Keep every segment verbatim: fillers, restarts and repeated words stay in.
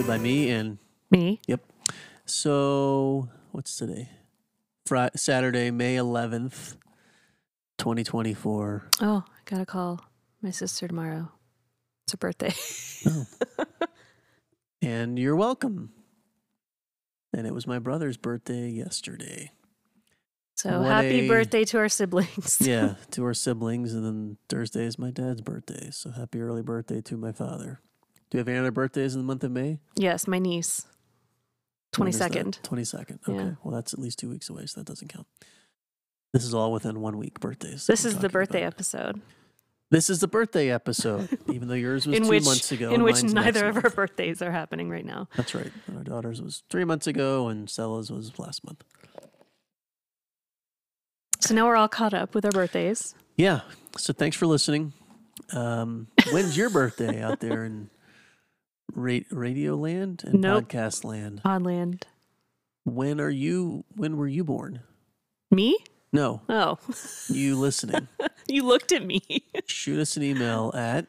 hosted by me and Me? Yep. So what's today? Friday, Saturday, May eleventh, twenty twenty-four. Oh, I gotta call my sister tomorrow. It's her birthday. Oh. And you're welcome. And it was my brother's birthday yesterday. So What happy a- birthday to our siblings. Yeah, to our siblings, and then Thursday is my dad's birthday. So happy early birthday to my father. Do you have any other birthdays in the month of May? Yes, my niece. twenty-second. twenty-second. Okay. Yeah. Well, that's at least two weeks away, so that doesn't count. This is all within one week birthdays. This I'm is the talking birthday about. episode This is the birthday episode, even though yours was in two which months ago. in and which mine's neither next of our month. birthdays are happening right now. That's right. And our daughter's was three months ago, and Stella's was last month. So now we're all caught up with our birthdays. Yeah. So thanks for listening. Um, when's your birthday out there in ra- Radio Land and Nope. Podcast Land? Podland. When are you? When were you born? Me? No, Oh, you listening. you looked at me. Shoot us an email at.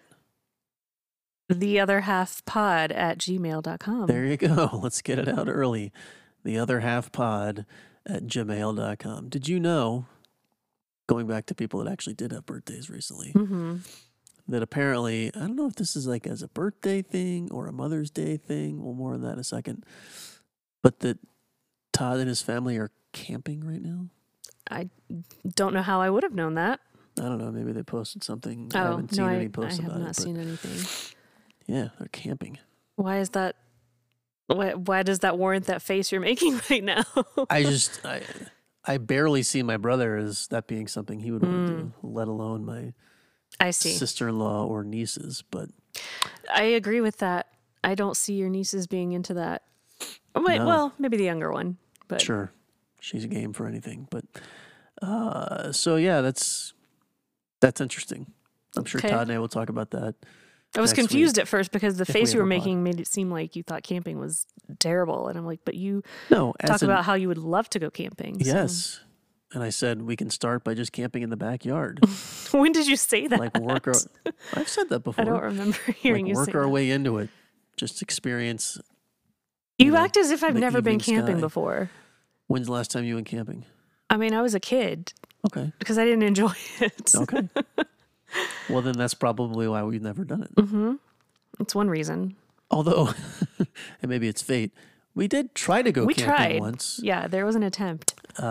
The other half pod at gmail dot com. There you go. Let's get it out early. The other half pod at gmail dot com. Did you know, going back to people that actually did have birthdays recently, Mm-hmm. that apparently, I don't know if this is like as a birthday thing or a Mother's Day thing. Well, more on that in a second. But that Todd and his family are camping right now. I don't know how I would have known that. I don't know. Maybe they posted something. I Oh, haven't seen no, any I, I posts have about not it. But seen anything. yeah, they're camping. Why is that? Why, why does that warrant that face you're making right now? I just, I, I barely see my brother as that being something he would want to do, let alone my I see. sister-in-law or nieces. But I agree with that. I don't see your nieces being into that. Oh, wait, No. well, maybe the younger one, but sure, she's a game for anything. But uh, so yeah, that's that's interesting. I'm sure Okay. Todd and I will talk about that. I was next week, confused at first because the if we face you have were a pod. making made it seem like you thought camping was terrible, and I'm like, but you No, as talk in- about how you would love to go camping. so- yes. And I said we can start by just camping in the backyard, When did you say that? like work our. I've said that before. I don't remember hearing like you work say our that. way into it, just experience. You know, act as if I've the never been evening camping sky. before. When's the last time you went camping? I mean, I was a kid Okay. because I didn't enjoy it. Okay. Well, then that's probably why we've never done it. Mm-hmm. It's one reason. Although, and maybe it's fate, we did try to go We camping tried. once. Yeah, there was an attempt.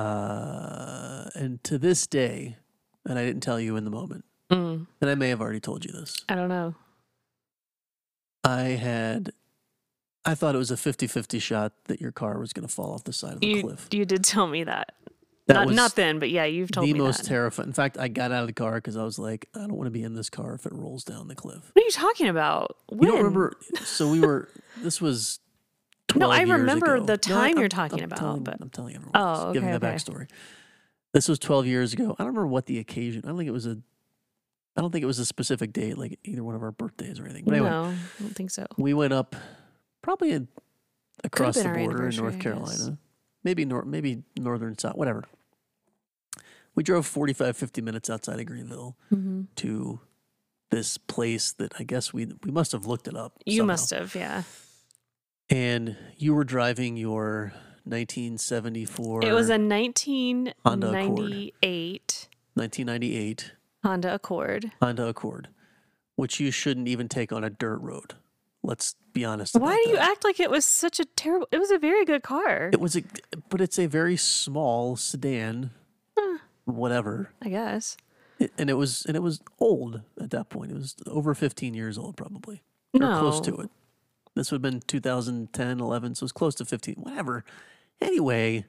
Uh, and to this day, and I didn't tell you in the moment, Mm, and I may have already told you this, I don't know. I had, I thought it was a fifty-fifty shot that your car was going to fall off the side of the You cliff. you did tell me that. That not was not then, but yeah, you've told the me most that. terrifying. In fact, I got out of the car because I was like, I don't want to be in this car if it rolls down the cliff. What are you talking about? When? You don't remember? So we were, this was No, twelve I years remember ago. the No, time I'm- you're talking I'm about, telling- but- I'm telling everyone. Oh, Just giving okay, the okay. backstory. This was twelve years ago. I don't remember what the occasion. I don't think it was a. I don't think it was a specific date, like either one of our birthdays or anything. But anyway, No, I don't think so. we went up, probably in, across the been our border in North anniversary, I guess. Carolina, maybe nor, maybe northern south, whatever. We drove forty-five, fifty minutes outside of Greenville hmm to this place that I guess we we must have looked it up. You somehow. must have, yeah. And you were driving your nineteen seventy-four. It was a nineteen Honda Accord. ninety-eight nineteen ninety-eight Honda Accord. Honda Accord, which you shouldn't even take on a dirt road. Let's be honest. Why about do you that. act like it was such a terrible? It was a very good car. It was a, but it's a very small sedan, Huh. whatever. I guess. It, and it was and it was old at that point. It was over fifteen years old, probably, or No. close to it. This would have been two thousand ten, eleven, so it was close to fifteen. Whatever. Anyway,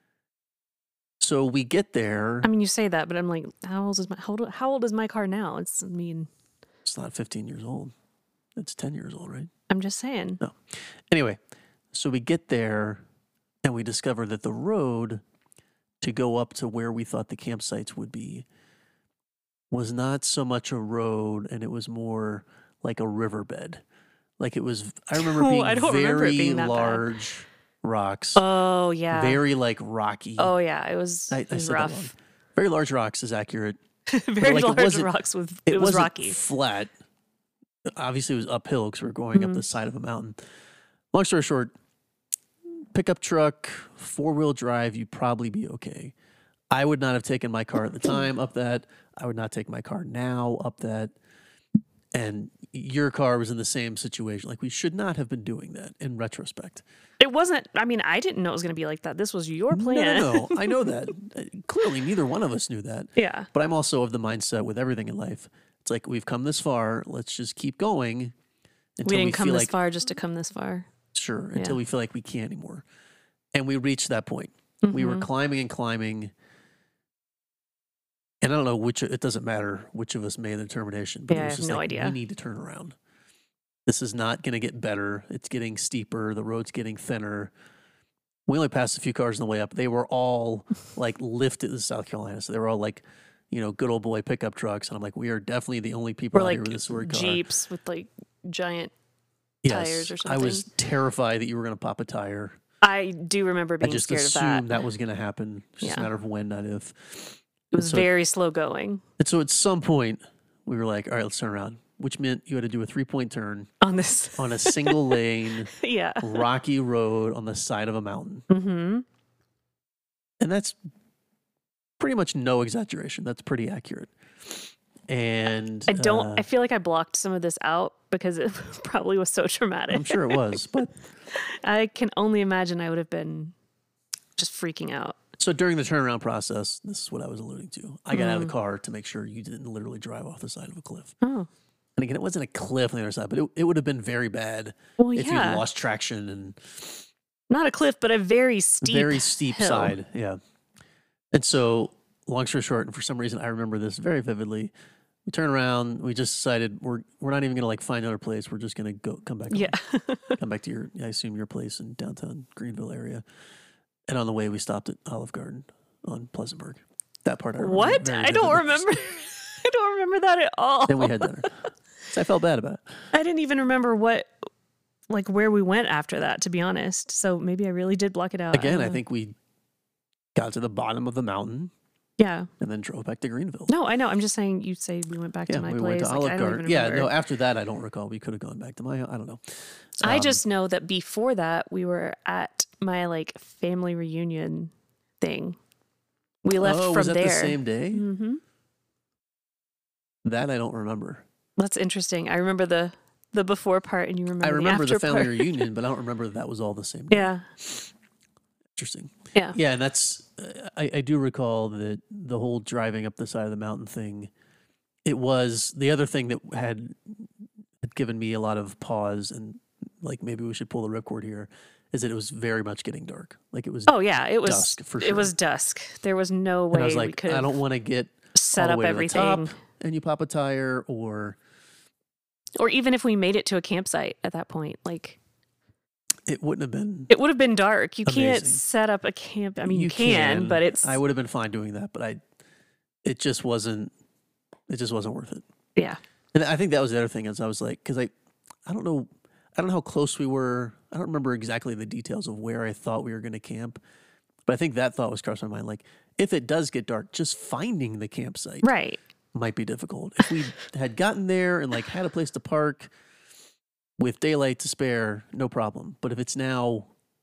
so we get there. I mean, you say that, but I'm like, how old is my how old, how old is my car now? It's I mean, It's not fifteen years old. It's ten years old, right? I'm just saying. No. Anyway, so we get there and we discover that the road to go up to where we thought the campsites would be was not so much a road, and it was more like a riverbed. Like it was, I remember Oh, being I don't remember it very being that bad. large rocks, Oh yeah. very like rocky. oh yeah. It was, I, it I was said that wrong. rough. Very large rocks is accurate. very like, it large wasn't- rocks with It, it, was wasn't rocky. flat. Obviously, it was uphill because we were going up Mhm. the side of a mountain. long story short, pickup truck, four wheel drive, you'd probably be okay. I would not have taken my car at the time up that. I would not take my car now up that. And your car was in the same situation. Like, we should not have been doing that in retrospect. It wasn't, I mean, I didn't know it was going to be like that. This was your plan. No, no, no. I know that. Uh, Clearly, neither one of us knew that. Yeah. But I'm also of the mindset with everything in life. It's like, we've come this far. Let's just keep going until We didn't we come feel this like, far just to come this far. sure, until Yeah. we feel like we can't anymore. And we reached that point. We were Mhm. climbing and climbing. And I don't know which, it doesn't matter which of us made the determination, but Yeah, it I was have just no like, idea. we need to turn around. This is not going to get better. It's getting steeper. The road's getting thinner. We only passed a few cars on the way up. They were all like lifted to South Carolina. So they were all like, you know, good old boy pickup trucks. And I'm like, we are definitely the only people Or out like here with this word car. Jeeps with like giant Yes. tires or I was something. terrified that you were going to pop a tire. I do remember I being just scared of that. assumed that. was going to happen. It's just a Yeah. matter of when, not if. It was so- very slow going And so at some point, we were like, all right, let's turn around, which meant you had to do a three point turn on this. on a single lane, Yeah. rocky road on the side of a mountain. Mm-hmm. And that's pretty much no exaggeration. That's pretty accurate. And I don't, uh, I feel like I blocked some of this out because it probably was so traumatic. I'm sure it was. But I can only imagine I would have been just freaking out. so during the turnaround process, this is what I was alluding to. I got out of Mm. the car to make sure you didn't literally drive off the side of a cliff. Oh, And again, it wasn't a cliff on the other side, but it, it would have been very bad well, if yeah. you lost traction and Not a cliff, but a very steep, very steep hill. side. Yeah. And so, long story short, and for some reason I remember this very vividly. We turn around. We just decided we're we're not even gonna like find another place. We're just gonna go come back. home. Yeah. Come back to your, I assume your place in downtown Greenville area. And on the way, we stopped at Olive Garden on Pleasantburg. That part I remember. What? very I don't vividly. remember. I don't remember that at all. Then we had dinner. So I felt bad about it. I didn't even remember what, like, where we went after that, to be honest. So maybe I really did block it out. Again, don't I know. think we got to the bottom of the mountain Yeah. and then drove back to Greenville. No, I know. I'm just saying you say we went back Yeah, to my we place. went to Like, Olive I don't Garden. even Yeah, remember. no, after that, I don't recall. We could have gone back to my, I don't know. I Um, just know that before that, we were at my, like, family reunion thing. We left oh, from was that there. the same day? hmm That I don't remember. That's interesting. I remember the the before part, and you remember I remember the, the, after family part. reunion, but I don't remember that, that was all the same day. Yeah. Interesting. Yeah. Yeah, and that's, uh, I, I do recall that the whole driving up the side of the mountain thing, it was the other thing that had, had given me a lot of pause and like maybe we should pull the ripcord here, is that it was very much getting dark. Like it was Oh yeah, it was. dusk for It sure. was dusk. There was no way and I was we like, could I don't want to get set all up the way everything. to the top and you pop a tire or Or even if we made it to a campsite at that point, like it wouldn't have been. it would have been dark. You can't Amazing. set up a camp. I mean, you, can, but it's I would have been fine doing that, but I, it just wasn't, it just wasn't worth it. yeah. And I think that was the other thing is I was like, because I, I don't know, I don't know how close we were. I don't remember exactly the details of where I thought we were going to camp, but I think that thought was crossing my mind. Like, if it does get dark, just finding the campsite Right. might be difficult. If we had gotten there and like had a place to park with daylight to spare, no problem. But if it's now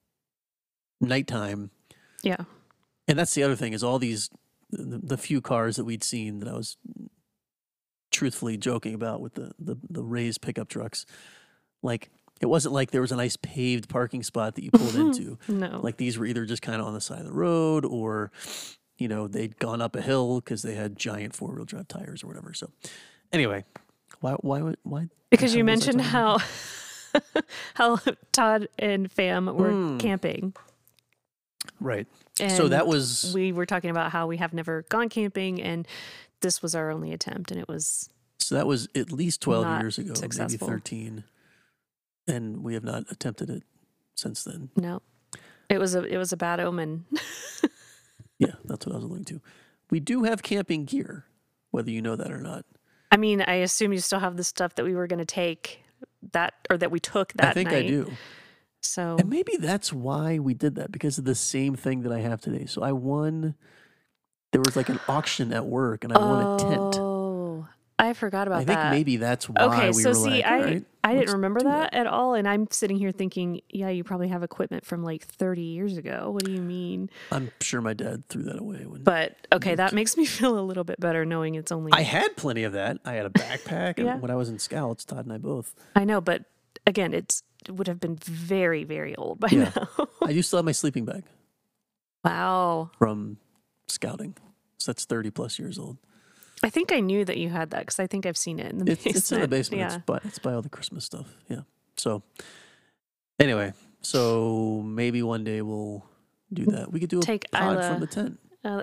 nighttime, Yeah. and that's the other thing is all these the, the few cars that we'd seen that I was truthfully joking about with the, the the raised pickup trucks, like it wasn't like there was a nice paved parking spot that you pulled into. No. Like these were either just kind of on the side of the road or, you know, they'd gone up a hill because they had giant four wheel drive tires or whatever. So anyway, why why would- why? because the you hell was I mentioned talking about? how how Todd and Fam were Mm. camping. Right. And so that was we were talking about how we have never gone camping, and this was our only attempt, and it was so that was at least twelve not years ago, successful. maybe thirteen, and we have not attempted it since then. no. It was a it was a bad omen. Yeah, that's what I was alluding to. We do have camping gear, whether you know that or not. I mean, I assume you still have the stuff that we were going to take that or that we took that I think night. I do. So And maybe that's why we did that, because of the same thing that I have today. So I won, there was like an auction at work and I won a tent. Oh, I forgot about I think that. maybe that's why Okay, we so were see, like, I all right. I Let's didn't remember do that, at all. And I'm sitting here thinking, yeah, you probably have equipment from like thirty years ago. What do you mean? I'm sure my dad threw that away when. But okay, moved. that makes me feel a little bit better knowing it's only. I had plenty of that. I had a backpack. Yeah. And when I was in Scouts, Todd and I both. I know, but again, it's it would have been very, very old by Yeah. now. I used to have my sleeping bag Wow. from Scouting. So that's thirty plus years old. I think I knew that you had that because I think I've seen it in the It's, basement. it's in the basement. Yeah. It's, by, it's by all the Christmas stuff. Yeah. So anyway, so maybe one day we'll do that. We could do a Take pod Isla- from the tent Uh,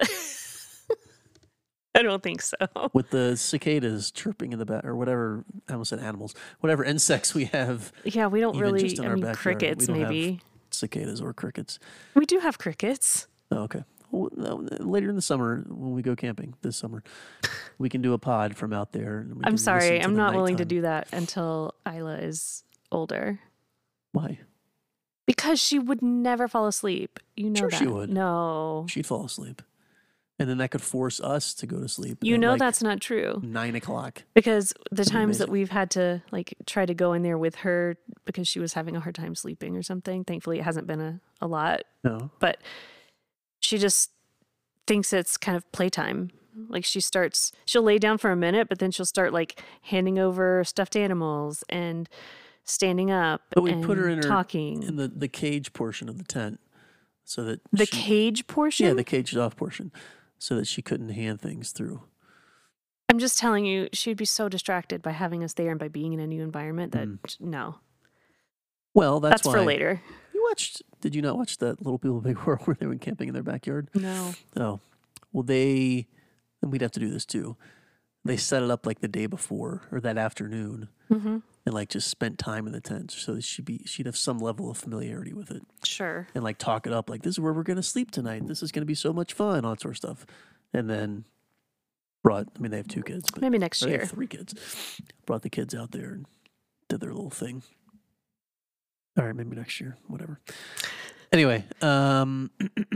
I don't think so. with the cicadas chirping in the back or whatever. I almost said animals. Whatever insects we have, Yeah, we don't Even really. just in I our mean, backyard, we crickets don't have- maybe. cicadas or crickets. We do have crickets. Oh, okay. Well, no, later in the summer, when we go camping this summer, we can do a pod from out there. And we I'm can sorry, listen to I'm the not willing to nighttime. do that until Isla is older. Why? Because she would never fall asleep. You know Sure that. she would. No. She'd fall asleep, and then that could force us to go to sleep. You at, know like, that's not true. nine o'clock. Because the be times that amazing. we've had to like try to go in there with her because she was having a hard time sleeping or something. Thankfully it hasn't been a, a lot. No. But she just thinks it's kind of playtime. Like she starts, she'll lay down for a minute, but then she'll start like handing over stuffed animals and standing up But we and put her in her- talking. In the, the cage portion of the tent, so that the she, cage portion? yeah, the caged off portion, so that she couldn't hand things through. I'm just telling you, she'd be so distracted by having us there and by being in a new environment that Mm. no. Well, that's, That's, why for later. You watched? Did you not watch that Little People Big World where they went camping in their backyard? No. Oh, well, they, and we'd have to do this too. They set it up like the day before or that afternoon, Mm-hmm. and like just spent time in the tent so that she'd be she'd have some level of familiarity with it, Sure. and like talk it up like, this is where we're gonna sleep tonight. This is gonna be so much fun, all that sort of stuff. And then brought. I mean, they have two kids, but Maybe next or they year. have three kids. Brought the kids out there and did their little thing. All right, maybe next year, whatever. Anyway, um,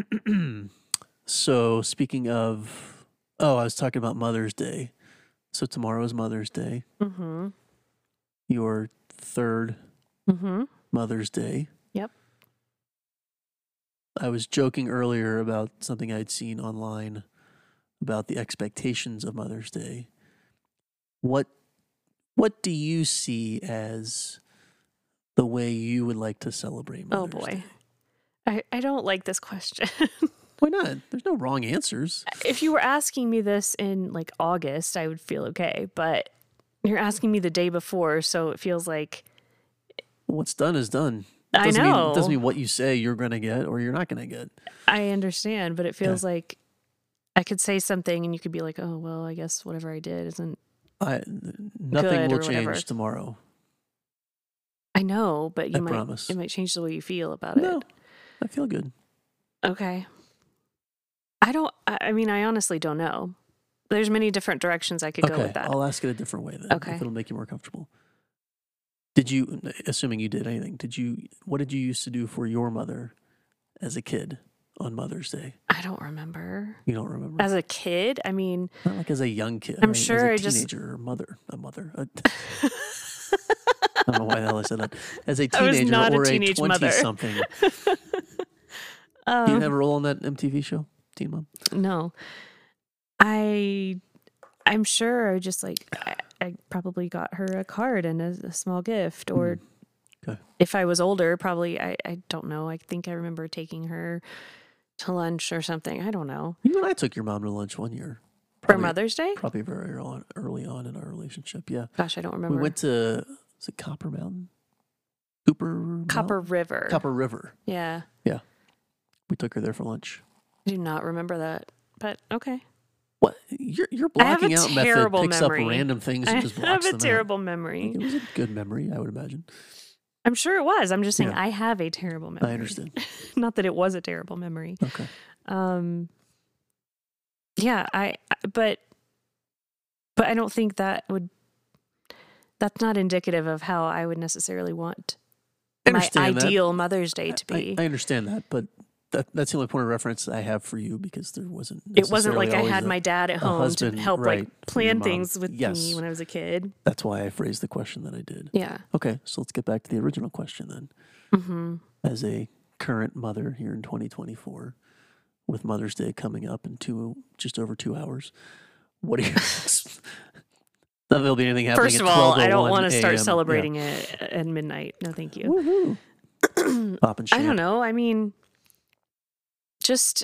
so speaking of, oh, I was talking about Mother's Day. So tomorrow is Mother's Day, Mm-hmm. your third Mm-hmm. Mother's Day. Yep. I was joking earlier about something I'd seen online about the expectations of Mother's Day. What what do you see as the way you would like to celebrate Mother's Oh boy. Day? I, I don't like this question. Why not? There's no wrong answers. If you were asking me this in like August, I would feel okay. But you're asking me the day before, so it feels like What's done is done. I Doesn't know. Mean, doesn't mean what you say you're going to get or you're not going to get. I understand, but it feels like I could say something and you could be like, oh, well, I guess whatever I did isn't. I, nothing Good will or whatever. change tomorrow. I know, but you I might, promise. it might change the way you feel about No, it. I feel good. Okay. I don't, I I mean, I honestly don't know. There's many different directions I could go Okay, with that. I'll ask it a different way then. Okay. If it'll make you more comfortable. Did you, assuming you did anything, did you, what did you used to do for your mother as a kid on Mother's Day? I don't remember. You don't remember? As a kid, I mean, Not like as a young kid. I'm right? sure I as a just- teenager or mother, a mother. A, I don't know why the hell I said that. As a I was teenager not a or a teenage mother. twenty-something. um, Do you have a role on that M T V show, Teen Mom? no, I, I'm sure I just like, I, I probably got her a card and a, a small gift, or Hmm. Okay. if I was older, probably, I, I don't know. I think I remember taking her to lunch or something. I don't know. You and I took your mom to lunch one year. For Probably- Mother's Day? Probably very early on, early on in our relationship. Yeah. Gosh, I don't remember. We went to, was it Copper Mountain? Cooper? Copper Mountain? River. Copper River. Yeah. We took her there for lunch. I do not remember that, but okay. What? Your, your I have a blocking out method terrible picks memory. up random things and I just have blocks a them out. terrible memory. It was a good memory, I would imagine. I'm sure it was. I'm just saying Yeah. I have a terrible memory. I understand. Not that it was a terrible memory. Okay. Um yeah, I I- but but I don't think that would that's not indicative of how I would necessarily want I my understand that. ideal Mother's Day to I, be. I understand that, but that, that's the only point of reference I have for you because there wasn't. It wasn't like I necessarily had always my dad at a home husband, to help right, like for your plan mom. things with Yes. me when I was a kid. That's why I phrased the question that I did. Yeah. Okay, so let's get back to the original question then. Mm-hmm. As a current mother here in twenty twenty-four, with Mother's Day coming up in two, just over two hours, what are you? Not that there'll be anything happening. First at of all, twelve oh one I don't want to start a m. celebrating it at midnight. No, thank you. Woohoo! Pop and I don't champ. know. I mean, just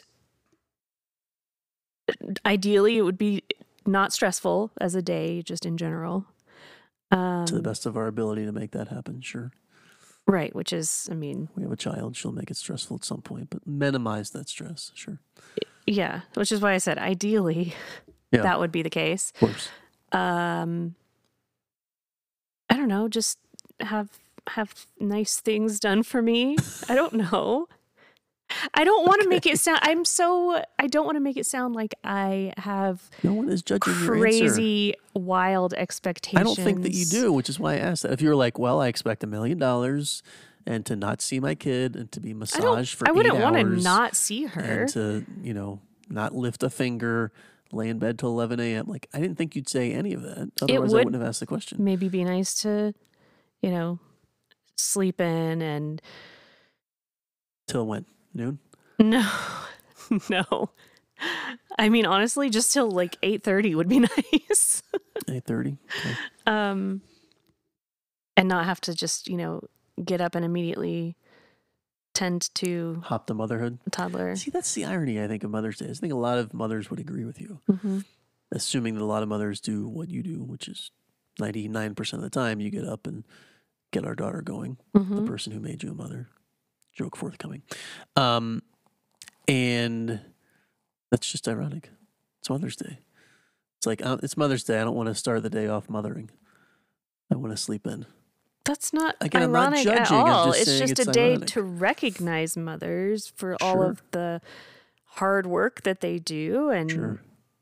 ideally, it would be not stressful as a day, just in general. Um, To the best of our ability to make that happen, sure. Right, which is, I mean, We have a child; she'll make it stressful at some point, but minimize that stress, sure. yeah, which is why I said ideally Yeah, that would be the case. of course. Um, I don't know, just have have nice things done for me. I don't know. I don't want to make it sound. I'm so. I don't want to make it sound like I have No one is judging your answer. crazy, wild expectations. I don't think that you do, which is why I asked that. If you were like, well, I expect a million dollars and to not see my kid and to be I don't. massaged for I wouldn't eight want to hours not see her. and to, you know, not lift a finger, lay in bed till eleven a.m. Like, I didn't think you'd say any of that. Otherwise, I would- wouldn't have asked the question. Maybe be nice to, you know, sleep in and Till when? Noon? no, no. I mean, honestly, just till like eight thirty would be nice. eight thirty? Okay. um, and not have to just, you know, get up and immediately tend to Hop to motherhood. a toddler. See, that's the irony, I think, of Mother's Day. I think a lot of mothers would agree with you, hmm assuming that a lot of mothers do what you do, which is ninety-nine percent of the time you get up and get our daughter going, hmm the person who made you a mother. Joke forthcoming. Um, and that's just ironic. It's Mother's Day. It's like, uh, it's Mother's Day. I don't want to start the day off mothering. I want to sleep in. That's not Again, I'm not ironic at judging, I'm all. just It's saying just it's a day ironic. to recognize mothers for all Sure. of the hard work that they do, and Sure.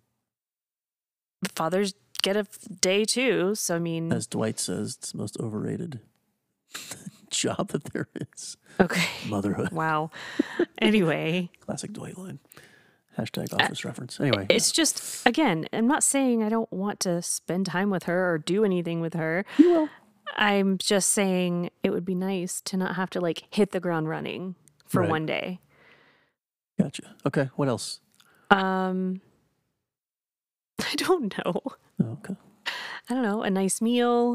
fathers get a f- day too. So I mean, As Dwight says, it's the most overrated job that there is. okay, Motherhood. wow. Anyway, Classic Dwight line. Hashtag office reference. Anyway. it's just, again, I'm not saying I don't want to spend time with her or do anything with her. You will. I'm just saying it would be nice to not have to like hit the ground running for Right. one day. Gotcha. Okay. What else? Um, I don't know. Oh, okay. I don't know. A nice meal.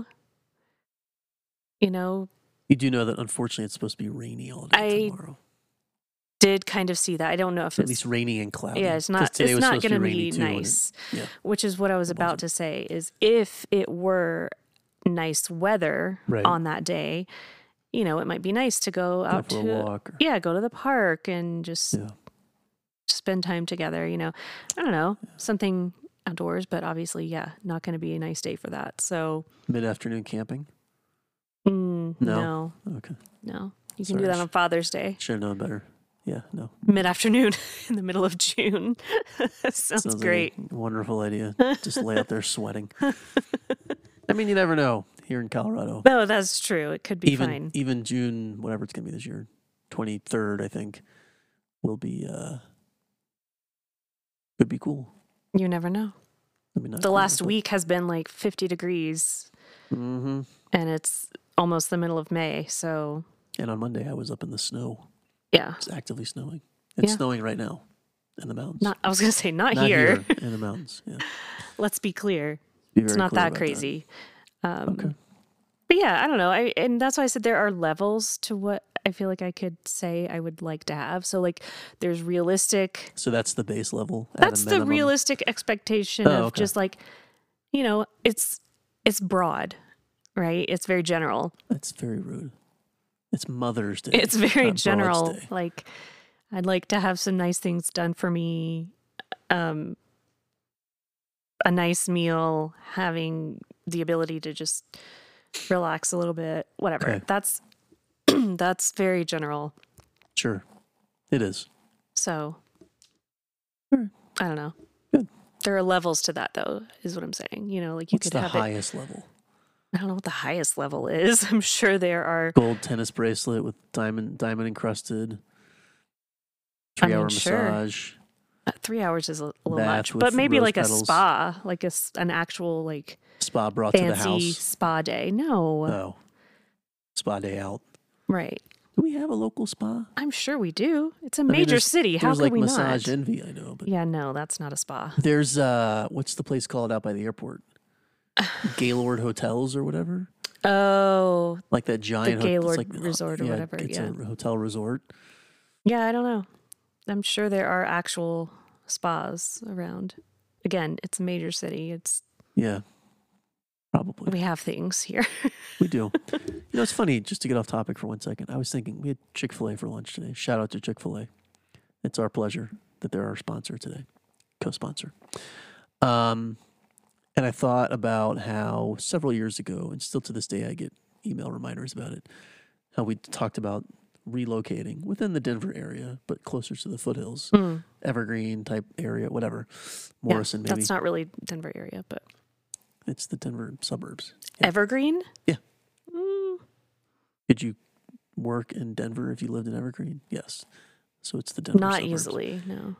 You know, You do know that unfortunately it's supposed to be rainy all day I tomorrow. did kind of see that. I don't know if At it's least rainy and cloudy. yeah, it's 'Cause not. today It's was not supposed to going to rainy be too, and it- nice. yeah. Which is what I was It about wasn't. to say. Is if it were nice weather Right. on that day, you know, it might be nice to go Go out for to a walk. Or, yeah, go to the park and just yeah. spend time together. You know, I don't know, something outdoors, but obviously, yeah, not going to be a nice day for that. So Mid-afternoon camping. mm, No? no, Okay. no, you can Sorry, do that sh- on Father's Day. Should have known better. Yeah. No. Mid afternoon in the middle of June. Sounds, Sounds like great. a wonderful idea. Just lay out there sweating. I mean, you never know here in Colorado. No, that's true. It could be even fine. even June, whatever it's gonna be this year, twenty-third, I think, will be uh could be cool. You never know. I mean, not The cool, last but- week has been like fifty degrees Mhm. and it's almost the middle of May. So, And on Monday, I was up in the snow. yeah. It's actively snowing. It's Yeah. snowing right now in the mountains. Not I was going to say not, Not here. in the mountains. Yeah. Let's be clear. Be It's very not clear that about crazy. Um Okay. But yeah, I don't know. I and that's why I said there are levels to what I feel like I could say I would like to have. So like there's realistic So that's the base level. at a that's the minimum. realistic expectation Oh, of okay. just like, you know, it's it's broad, right? It's very general. That's very rude. It's Mother's Day. It's very not Broad's general. Day. Like I'd like to have some nice things done for me. Um a nice meal, having the ability to just relax a little bit, whatever. Okay. That's that's very general. Sure. It is. So Sure. I don't know. Good. There are levels to that though, is what I'm saying. You know, like you What's could the have it. highest level? I don't know what the highest level is. I'm sure there are Gold tennis bracelet with diamond diamond encrusted. Three I mean, hour sure. massage. Uh, Three hours is a, a little Bath much, with but maybe rose like petals. a spa, like a s- an actual like Spa brought to the fancy house. spa day. No, Oh, spa day out. right? Do we have a local spa? I'm sure we do. It's a I mean, major there's- city. How There's could like we Massage not? Envy, I know, but Yeah, no, that's not a spa. there's uh, what's the place called out by the airport? Gaylord Hotels or whatever. Oh, Like that giant ho- it's Gaylord like, uh, Resort or yeah, whatever, It's yeah. a hotel resort. yeah. I don't know. I'm sure there are actual spas around. Again, it's a major city. It's Yeah, probably. we have things here. We do. You know, it's funny, just to get off topic for one second. I was thinking we had Chick-fil-A for lunch today. Shout out to Chick-fil-A. It's our pleasure that they're our sponsor today, co-sponsor. Um, and I thought about how several years ago, and still to this day I get email reminders about it, how we talked about relocating within the Denver area, but closer to the foothills, Mm. Evergreen type area, whatever. Yeah, Morrison, maybe. that's not really Denver area, but It's the Denver suburbs. Yeah. Evergreen. Yeah. Mm, Could you work in Denver if you lived in Evergreen? Yes. So it's the Denver not suburbs. easily. No.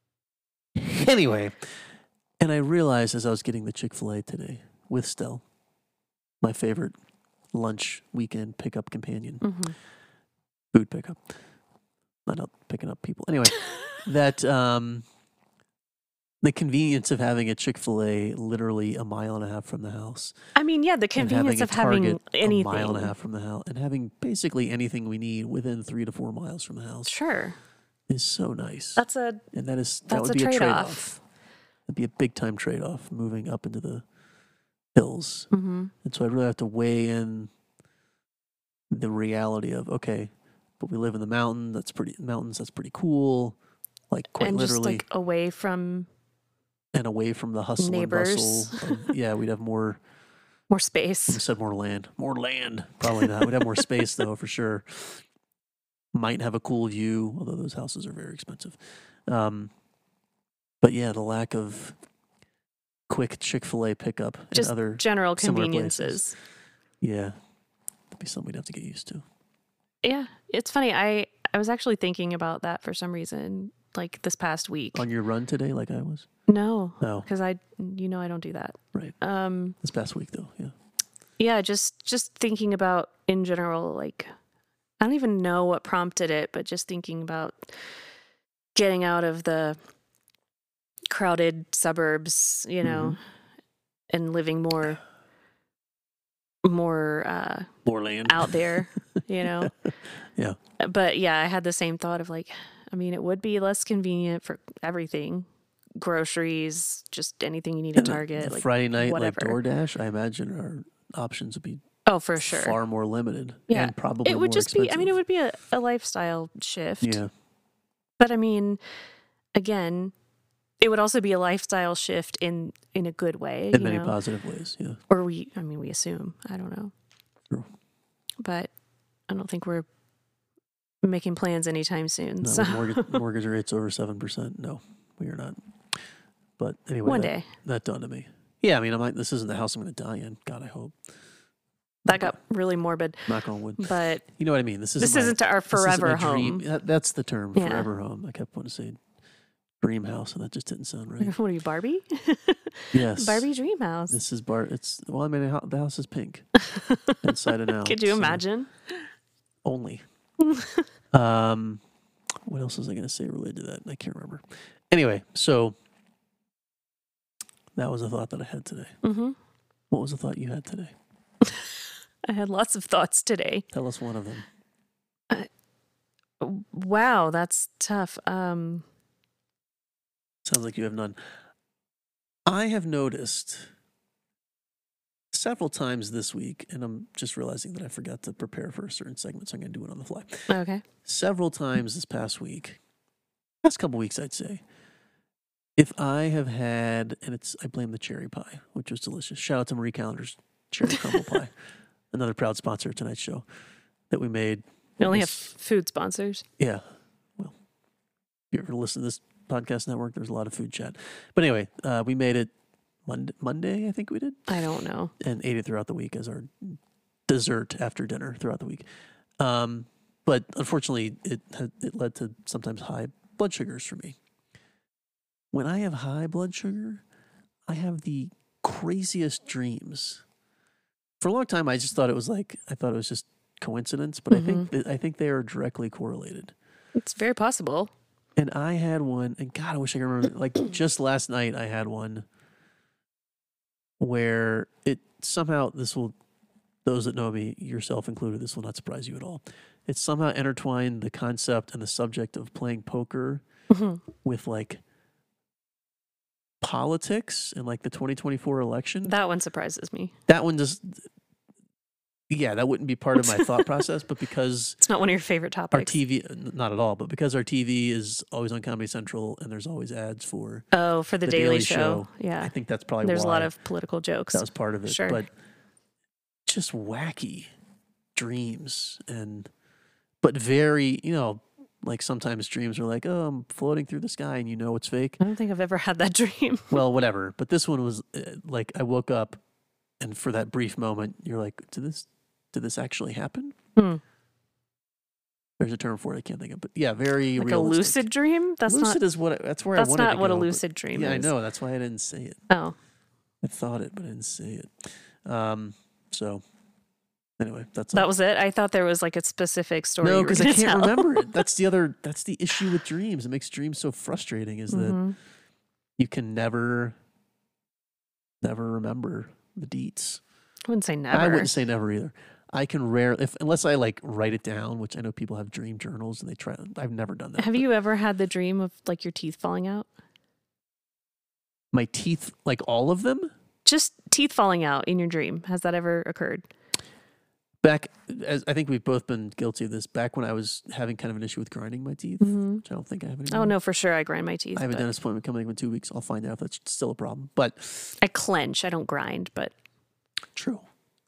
Anyway, and I realized as I was getting the Chick-fil-A today with Stell, my favorite lunch weekend pickup companion, hmm food pickup, not out picking up people. Anyway, that um, the convenience of having a Chick-fil-A literally a mile and a half from the house, I mean, yeah, the and convenience having a of having Target anything. a mile and a half from the house, and having basically anything we need within three to four miles from the house Sure, is so nice. that's a and that is that that's would a be a trade-off. trade-off. That'd be a big time trade-off moving up into the hills. hmm And so I really have to weigh in the reality of, okay, but we live in the mountain. That's pretty mountains. That's pretty cool. Like quite and just literally, like away from and away from the hustle neighbors. and bustle. Of, yeah, we'd have more. more We space. said more land. More land. Probably not. We'd have more space though, for sure. Might have a cool view, although those houses are very expensive. Um, but yeah, the lack of quick Chick-fil-A pickup and Just other General similar conveniences. yeah, that'd be something we'd have to get used to. Yeah, it's funny. I I was actually thinking about that for some reason, like this past week. On your run today, like I was. No, No, because I, you know, I don't do that. right. Um, This past week though, yeah. yeah, just just thinking about in general, like I don't even know what prompted it, but just thinking about getting out of the crowded suburbs, you know, Mhm. and living more more uh, More land. out there, you know. Yeah. But yeah, I had the same thought of like, I mean, it would be less convenient for everything, groceries, just anything you need at And the- Target, the like Friday night, whatever. like DoorDash, I imagine our options would be oh, for sure. far more limited. Yeah. And probably It would more just be, I mean, it expensive. would be a, a lifestyle shift. Yeah. But I mean, again, it would also be a lifestyle shift in in a good way, In you many know? positive ways. Yeah. Or we, I mean, we assume. I don't know. True. But I don't think we're making plans anytime soon. No, so with mortgage, mortgage rates over seven percent. No, we are not. But anyway, one that, day that dawned on me. Yeah, I mean, I'm like, this isn't the house I'm going to die in. God, I hope. that got really morbid. Knock on wood. But You know what I mean? This isn't this my, isn't our this isn't forever my dream. home. That, that's the term, Yeah. forever home. I kept wanting to say dream house, and that just didn't sound right. What are you, Barbie? Yes. Barbie dream house. This is Bar. It's well, I mean, the hou- the house is pink inside and out. Could you so imagine? Only. um, what else was I going to say related to that? I can't remember. Anyway, so that was a thought that I had today. hmm What was a thought you had today? I had lots of thoughts today. Tell us one of them. Wow, that's tough. Um, Sounds like you have none. I have noticed several times this week, and I'm just realizing that I forgot to prepare for a certain segment, so I'm going to do it on the fly. okay. Several times this past week, past couple weeks, I'd say, if I have had, and it's, I blame the cherry pie, which was delicious. Shout out to Marie Callender's cherry crumble pie, another proud sponsor of tonight's show that we made. We only have This- food sponsors. Yeah. Well, if you ever listen to this podcast network, there's a lot of food chat. But anyway, uh, we made it Monday, Monday, I think we did, I don't know. and ate it throughout the week as our dessert after dinner throughout the week. Um, but unfortunately, it had, it led to sometimes high blood sugars for me. When I have high blood sugar, I have the craziest dreams. For a long time, I just thought it was like, I thought it was just coincidence, but mm-hmm. I think that, I think they are directly correlated. It's very possible. And I had one, and God, I wish I could remember, like just last night I had one where it somehow, this will, those that know me, yourself included, this will not surprise you at all. It somehow intertwined the concept and the subject of playing poker mm-hmm. with like politics and like the twenty twenty-four election. That one surprises me. That one just, yeah, that wouldn't be part of my thought process, but because it's not one of your favorite topics. Our T V, not at all, but because our T V is always on Comedy Central and there's always ads for oh for the, the Daily, Daily show. show, yeah, I think that's probably there's why a lot of political jokes. That was part of it, sure. But just wacky dreams and, but very, you know. Like sometimes dreams are like, oh, I'm floating through the sky and you know it's fake. I don't think I've ever had that dream. Well, whatever. But this one was uh, like I woke up and for that brief moment, you're like, did this did this actually happen? Hmm. There's a term for it I can't think of. But yeah, very like realistic. A lucid dream? That's lucid not, is what, that's where that's I wanted not to go. That's not what a lucid dream yeah, is. Yeah, I know. That's why I didn't say it. Oh. I thought it, but I didn't say it. Um, so... Anyway, that's that all. was it. I thought there was like a specific story. No, because I can't tell. remember it. That's the other. That's the issue with dreams. It makes dreams so frustrating. Is mm-hmm. that you can never, never remember the deets. I wouldn't say never. I wouldn't say never either. I can rarely, if unless I like write it down, which I know people have dream journals and they try. I've never done that. Have you ever had the dream of like your teeth falling out? My teeth, like all of them? Just teeth falling out in your dream. Has that ever occurred? Back, as I think we've both been guilty of this, back when I was having kind of an issue with grinding my teeth, mm-hmm. which I don't think I have anymore. Oh, no, for sure I grind my teeth. I have but... a dentist appointment coming up in two weeks. I'll find out if that's still a problem. But I clench. I don't grind, but... True.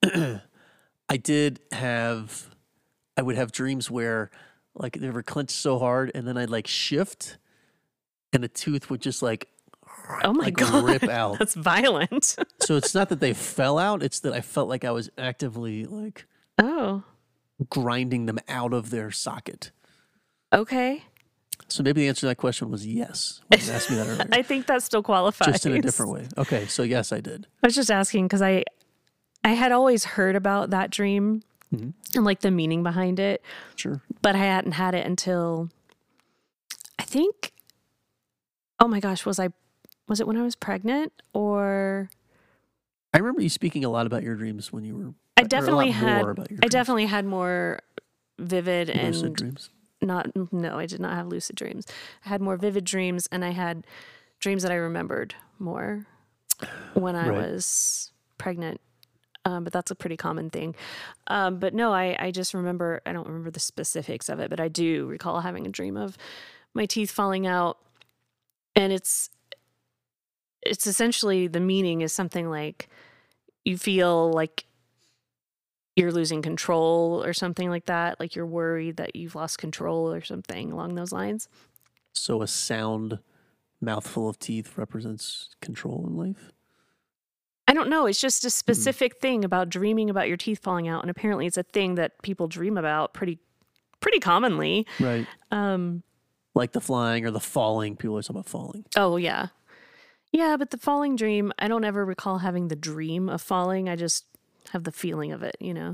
I did have, I would have dreams where like they were clenched so hard and then I'd like shift and the tooth would just like... Oh my like God, rip out. That's violent. So it's not that they fell out, it's that I felt like I was actively like... Oh. grinding them out of their socket. Okay. So maybe the answer to that question was yes. When you asked me that earlier. I think that still qualifies. Just in a different way. Okay, so yes, I did. I was just asking because I, I had always heard about that dream mm-hmm. and like the meaning behind it. Sure. But I hadn't had it until, I think, oh my gosh, was I, was it when I was pregnant or? I remember you speaking a lot about your dreams when you were I definitely had. I definitely had more vivid and lucid dreams. Not no, I did not have lucid dreams. I had more vivid dreams, and I had dreams that I remembered more when I right. was pregnant. Um, but that's a pretty common thing. Um, but no, I I just remember. I don't remember the specifics of it, but I do recall having a dream of my teeth falling out, and it's it's essentially the meaning is something like you feel like you're losing control or something like that. Like you're worried that you've lost control or something along those lines. So a sound mouthful of teeth represents control in life? I don't know. It's just a specific mm. thing about dreaming about your teeth falling out. And apparently it's a thing that people dream about pretty, pretty commonly. Right. Um, like the flying or the falling. People are talking about falling. Oh, yeah. Yeah, but the falling dream, I don't ever recall having the dream of falling. I just have the feeling of it, you know?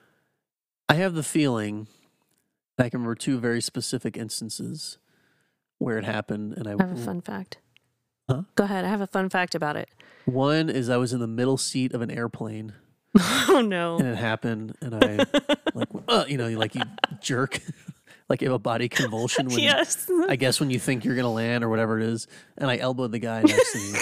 I have the feeling, I can remember two very specific instances where it happened. And I, I have a fun fact. Huh? Go ahead. I have a fun fact about it. One is I was in the middle seat of an airplane. Oh, no. And it happened, and I, like, uh, you know, like you jerk. Like you have a body convulsion when, yes. I guess when you think you're going to land or whatever it is. And I elbowed the guy next to me.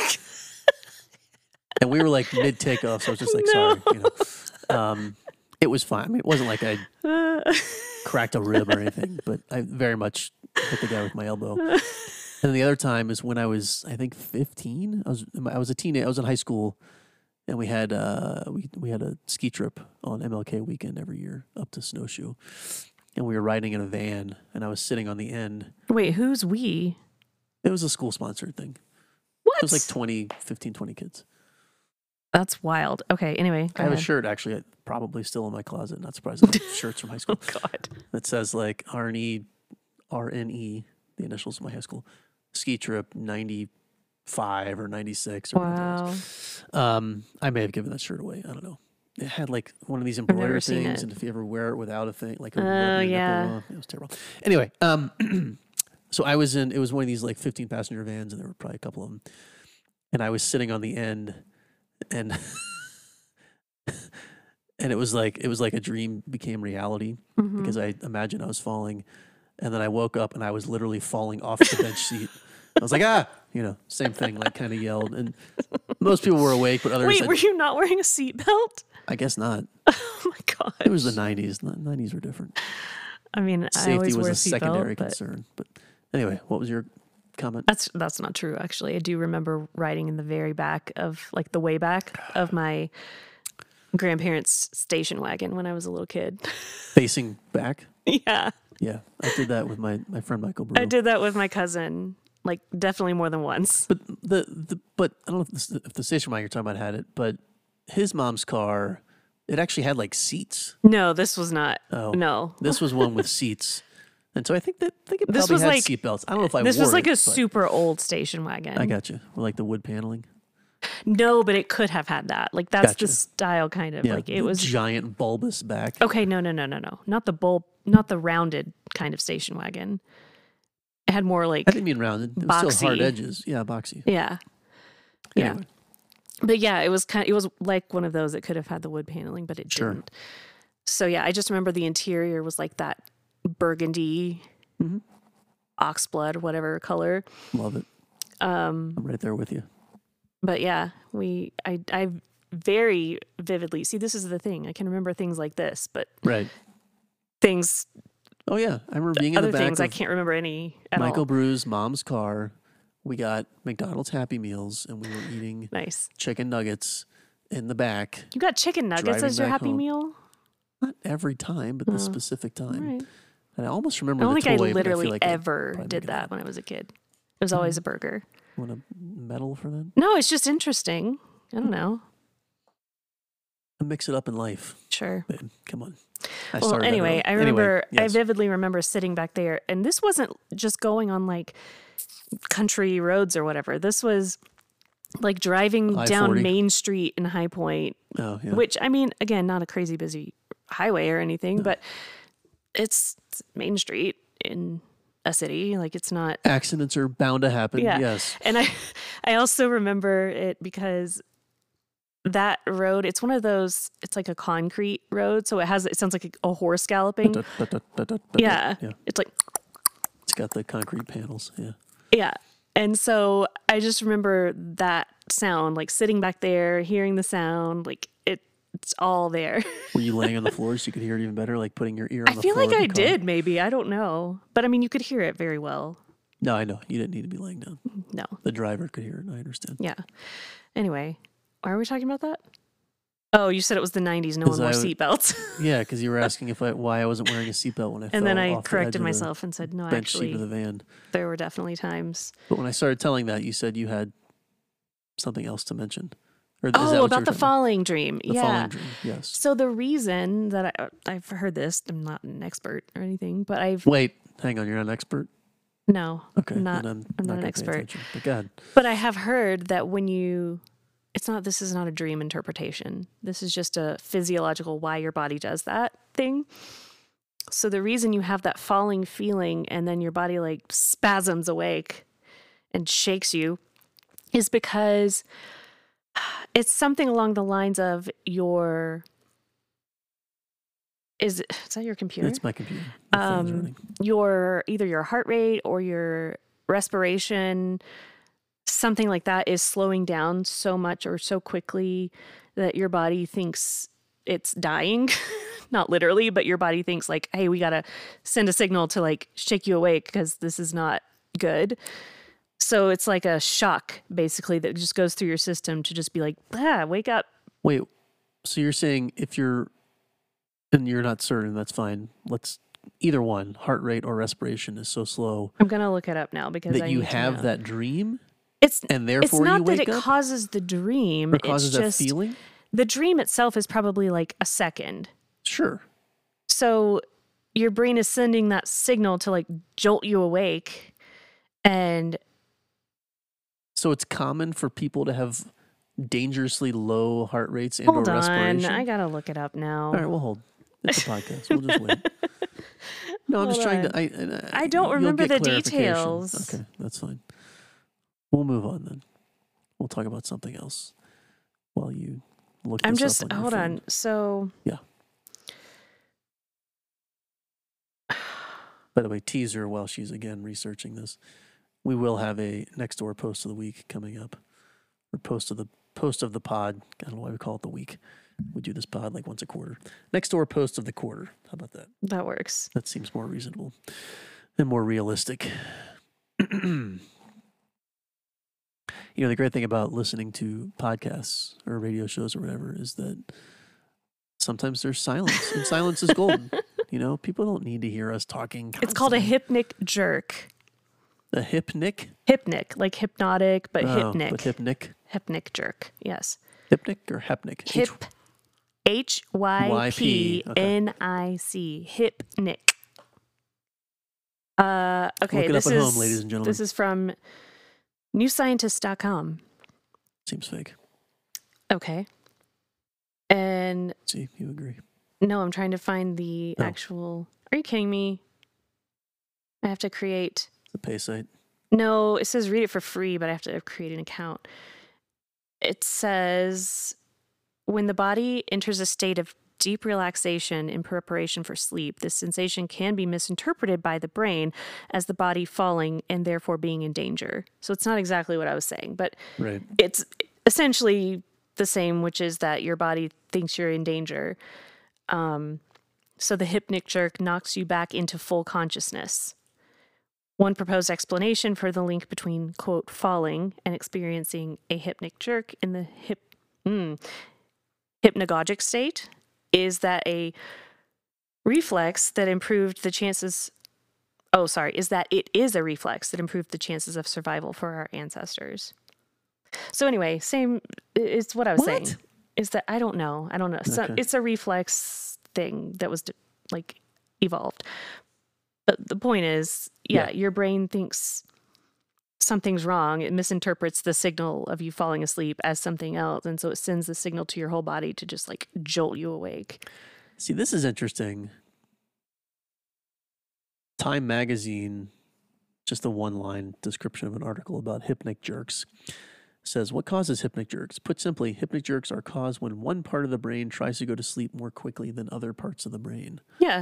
And we were like mid takeoff, so I was just like, no. sorry. You know, um, it was fine. I mean, it wasn't like I cracked a rib or anything, but I very much hit the guy with my elbow. And the other time is when I was, I think, fifteen. I was, I was a teenager. I was in high school, and we had, uh, we we had a ski trip on M L K weekend every year up to Snowshoe, and we were riding in a van, and I was sitting on the end. Wait, who's we? It was a school sponsored thing. What? It was like twenty, fifteen, twenty kids. That's wild. Okay, anyway. I have ahead. a shirt, actually, probably still in my closet. Not surprisingly, shirts from high school. Oh, God. That says, like, R N E, R N E, the initials of my high school. Ski trip, ninety-five or ninety-six or whatever it Wow. was. Um, I may have given that shirt away. I don't know. It had like one of these never embroidered seen things, it. and if you ever wear it without a thing, like a Oh, rub your yeah. nipple, it was terrible. Anyway, um, so I was in. It was one of these like fifteen passenger vans, and there were probably a couple of them, and I was sitting on the end, and and it was like it was like a dream became reality Mhm. because I imagined I was falling, and then I woke up and I was literally falling off the bench seat. I was like, ah, you know, same thing, like kind of yelled, and most people were awake, but others, Wait, I, were you not wearing a seatbelt? I guess not. Oh my god. It was the nineties. The nineties were different. I mean, I Safety always was wear a a seatbelt, secondary but concern. But anyway, what was your comment? that's that's not true. Actually, I do remember riding in the very back of like the way back of my grandparents' station wagon when I was a little kid. Facing back? Yeah, Yeah, I did that with my, my friend Michael Brew. I did that with my cousin. Like definitely more than once. But the, the but I don't know if, this, if the station wagon you're talking about had it, but his mom's car, it actually had like seats. No, this was not. Oh, No, this was one with seats, and so I think that I think it This probably was had like- seatbelts. I don't know if I this wore was like it, a but super old station wagon. I got you. Like the wood paneling. No, but it could have had that. Like that's Gotcha. the style, kind of. Yeah, Like it the was. giant bulbous back. Okay, no, no, no, no, no, not the bulb, not the rounded kind of station wagon. It had more like I didn't mean rounded. It was still hard boxy. edges. Yeah, boxy. yeah, yeah. Anyway, But yeah, it was kind. It was like one of those that could have had the wood paneling, but it Sure. didn't. So yeah, I just remember the interior was like that burgundy, Mhm. oxblood, whatever color. love it. Um, I'm right there with you. but yeah, we, I, I very vividly see. This is the thing. I can remember things like this, but Right. things, Oh yeah, I remember being in other the back things, I of can't remember any at Michael all. Brew's mom's car. We got McDonald's Happy Meals, and we were eating Nice. chicken nuggets in the back. You got chicken nuggets Driving as your back Happy home. Meal? Not every time, but this Oh. specific All time. right. And I almost I remember don't the think I toy, but I literally feel like I ever probably did make it that up. when I was a kid. It was always a burger. Want a medal for that? No, it's just interesting. I don't know. Mix it up in life, Sure. babe. Come on. I Well, started that anyway, early. I remember, I yes. vividly remember sitting back there, and this wasn't just going on like country roads or whatever. This was like driving I down forty. Main Street in High Point, Oh yeah. which I mean, again, not a crazy busy highway or anything, but it's, it's Main Street in a city. Like it's not. Accidents are bound to happen. Yeah. Yes. And I, I also remember it because that road, it's one of those, it's like a concrete road. So it has, it sounds like a, a horse galloping. Da- da- da- da- da- da- Yeah. Yeah. It's like, It's got the concrete panels. Yeah. yeah. And so I just remember that sound, like sitting back there, hearing the sound, like it, it's all there. Were you laying on the floor so you could hear it even better, like putting your ear on I the feel floor like of the I car? did, maybe. I don't know. But I mean, you could hear it very well. No, I know. You didn't need to be laying down. No. The driver could hear it. I understand. Yeah. Anyway, why are we talking about that? Oh, you said it was the nineties. No one 'Cause wore I w- seatbelts. Yeah, because you were asking if I why I wasn't wearing a seatbelt when I fell And then I off the edge corrected of the myself and said, no, bench seat of actually, the van. there were definitely times. But when I started telling that, you said you had something else to mention. Or is that what Oh, you about were the talking falling dream. The yeah. falling dream. Yes. So the reason that I, I've heard this, I'm not an expert or anything, but I've, Wait, hang on. You're not an expert. no, Okay, not, then I'm, I'm not an gonna pay expert. attention. But go ahead. but I have heard that when you, it's not, this is not a dream interpretation. This is just a physiological why your body does that thing. So the reason you have that falling feeling and then your body like spasms awake and shakes you is because it's something along the lines of your, is, it, is that your computer? It's my computer. The fan's Um, running. your either your heart rate or your respiration, something like that, is slowing down so much or so quickly that your body thinks it's dying. Not literally, but your body thinks like, hey, we gotta send a signal to like shake you awake because this is not good. So it's like a shock basically that just goes through your system to just be like, ah, wake up. Wait, so you're saying if you're, and you're not certain, that's fine. Let's, either one, heart rate or respiration is so slow I'm gonna look it up now because that I you need to have know. that dream It's and it's therefore not you that wake it up? causes the dream. Or causes it's that just feeling? the dream itself is probably like a second. Sure. So your brain is sending that signal to like jolt you awake. And So it's common for people to have dangerously low heart rates and hold or on, respiration. I gotta look it up now. All right, we'll hold. It's a podcast. We'll just wait. No, I'm Hold just trying on. to. I, and I, I don't you'll remember get the clarification. details. Okay, that's fine. We'll move on then. We'll talk about something else while you look. I'm this just up on your hold phone. on. So Yeah. By the way, teaser while she's again researching this, we will have a next door post of the week coming up, or post of the post of the pod. I don't know why we call it the week. We do this pod like once a quarter. Next door post of the quarter. How about that? that works. That seems more reasonable and more realistic. You know, the great thing about listening to podcasts or radio shows or whatever is that sometimes there's silence, and silence is golden. You know, people don't need to hear us talking. It's called a constantly. hypnic jerk. A hypnic? Hypnic, like hypnotic, but Oh, hypnic. but hypnic? Hypnic jerk. Yes. Hypnic or hepnic? H- Hip. H Y P N I C. Hypnic. Uh, okay, Look it this up at is home, ladies and gentlemen. this is from new scientist dot com. Seems fake. Okay. And See, you agree. no, I'm trying to find the Oh. actual. Are you kidding me? I have to create. The pay site. No, it says read it for free, but I have to create an account. It says when the body enters a state of deep relaxation in preparation for sleep, this sensation can be misinterpreted by the brain as the body falling and therefore being in danger. So it's not exactly what I was saying, but Right. it's essentially the same, which is that your body thinks you're in danger. Um, so the hypnic jerk knocks you back into full consciousness. One proposed explanation for the link between, quote, falling and experiencing a hypnic jerk in the hip, mm, hypnagogic state is that a reflex that improved the chances, oh, sorry, is that it is a reflex that improved the chances of survival for our ancestors. So anyway, same, it's what I was What? saying, is that I don't know. I don't know. So Okay. it's a reflex thing that was like evolved. But the point is, yeah, Yeah. your brain thinks something's wrong. It misinterprets the signal of you falling asleep as something else. And so it sends the signal to your whole body to just like jolt you awake. See, this is interesting. Time magazine, just a one-line description of an article about hypnic jerks, says, what causes hypnic jerks? Put simply, hypnic jerks are caused when one part of the brain tries to go to sleep more quickly than other parts of the brain. Yeah.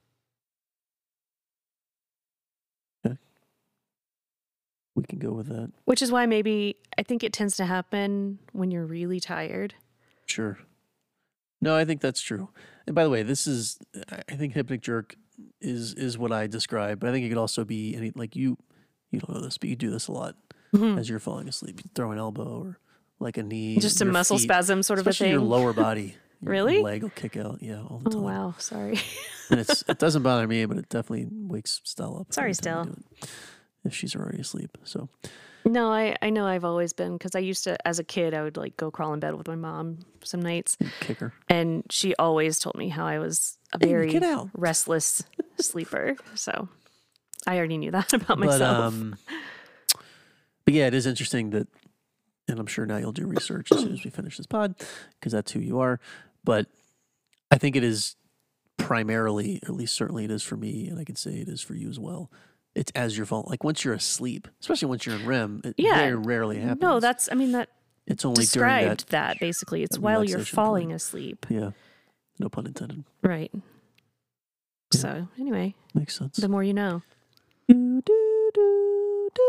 We can go with that. Which is why maybe I think it tends to happen when you're really tired. Sure. No, I think that's true. And by the way, this is, I I think hypnic jerk is is what I describe, but I think it could also be any, like you, you don't know this, but you do this a lot Mhm. as you're falling asleep. You throw an elbow or like a knee. Just a your muscle feet, spasm sort of a especially thing. your lower body. Your Really? leg will kick out. Yeah, all the Oh, time. wow. Sorry. And it's it doesn't bother me, but it definitely wakes Stella up. Sorry, every time I Stell. do it, if she's already asleep. So No, I, I know I've always been, because I used to, as a kid, I would like go crawl in bed with my mom some nights. you kick her. And she always told me how I was a Hey, very get out. restless sleeper. So I already knew that about But myself. um, but yeah, it is interesting that, and I'm sure now you'll do research as soon as we finish this pod, because that's who you are. But I think it is primarily, or at least certainly it is for me, and I can say it is for you as well. It's as you're falling, like once you're asleep, especially once you're in R E M, it Yeah. very rarely happens. no, that's, I mean, that it's only during described that. that, basically. It's that while you're relaxation falling point. asleep. Yeah, no pun intended. Right. Yeah. So anyway, Makes sense. the more you know. Do, do, do, do.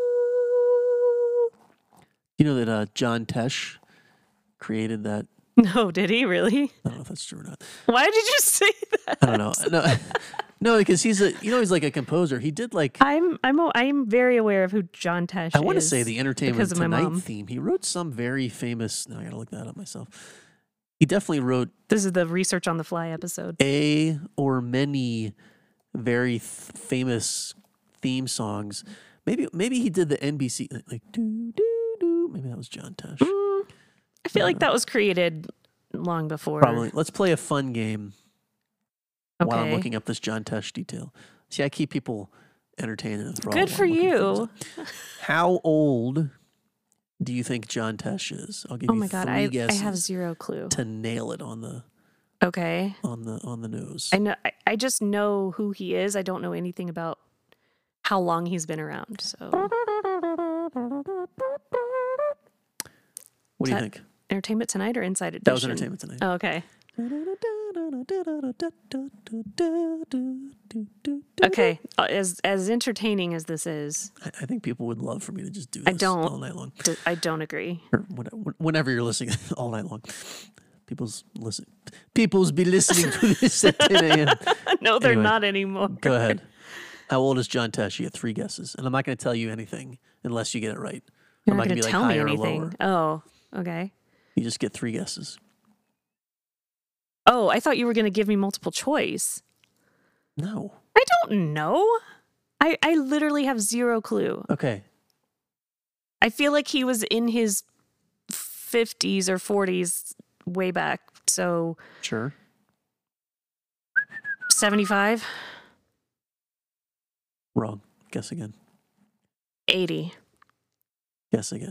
You know that uh, John Tesh created that. No, did he really? I don't know if that's true or not. Why did you say that? I don't know. No, no, because he's a you know he's like a composer. He did like I'm I'm a- I'm very aware of who John Tesh is. I want to say the Entertainment because of my Tonight mom. theme. He wrote some very famous. No, I gotta look that up myself. He definitely wrote This is the research on the fly episode. a or many very th- famous theme songs. Maybe maybe he did the N B C like do do do. Maybe that was John Tesh. Mm, I feel like Uh, that was created long before. Probably. Let's play a fun game Okay. while I'm looking up this John Tesh detail. See, I keep people entertain and enthrall. Good while for I'm looking you. things up. How old do you think John Tesh is? I'll give Oh you my god, three I, I guesses have zero clue. to nail it on the Okay. on the on the nose. I know I, I just know who he is. I don't know anything about how long he's been around. So What do you that- think? Entertainment Tonight or Inside Edition? That was Entertainment Tonight. Oh, okay. Okay. Uh, As as entertaining as this is, I I think people would love for me to just do I this don't- all night long, d- I don't agree. or when- whenever you're listening all night long. People's listen. People's be listening to this at ten a.m. No, they're Anyway. not anymore. Go ahead. How old is John Tesh? You get three guesses, and I'm not going to tell you anything unless you get it right. You're I'm not not going gonna to be tell like me higher or anything. lower. Oh, okay. You just get three guesses. Oh, I thought you were going to give me multiple choice. No. I don't know. I, I literally have zero clue. Okay. I feel like he was in his fifties or forties way back. So Sure. seventy-five, Wrong. Guess again. eighty, Guess again.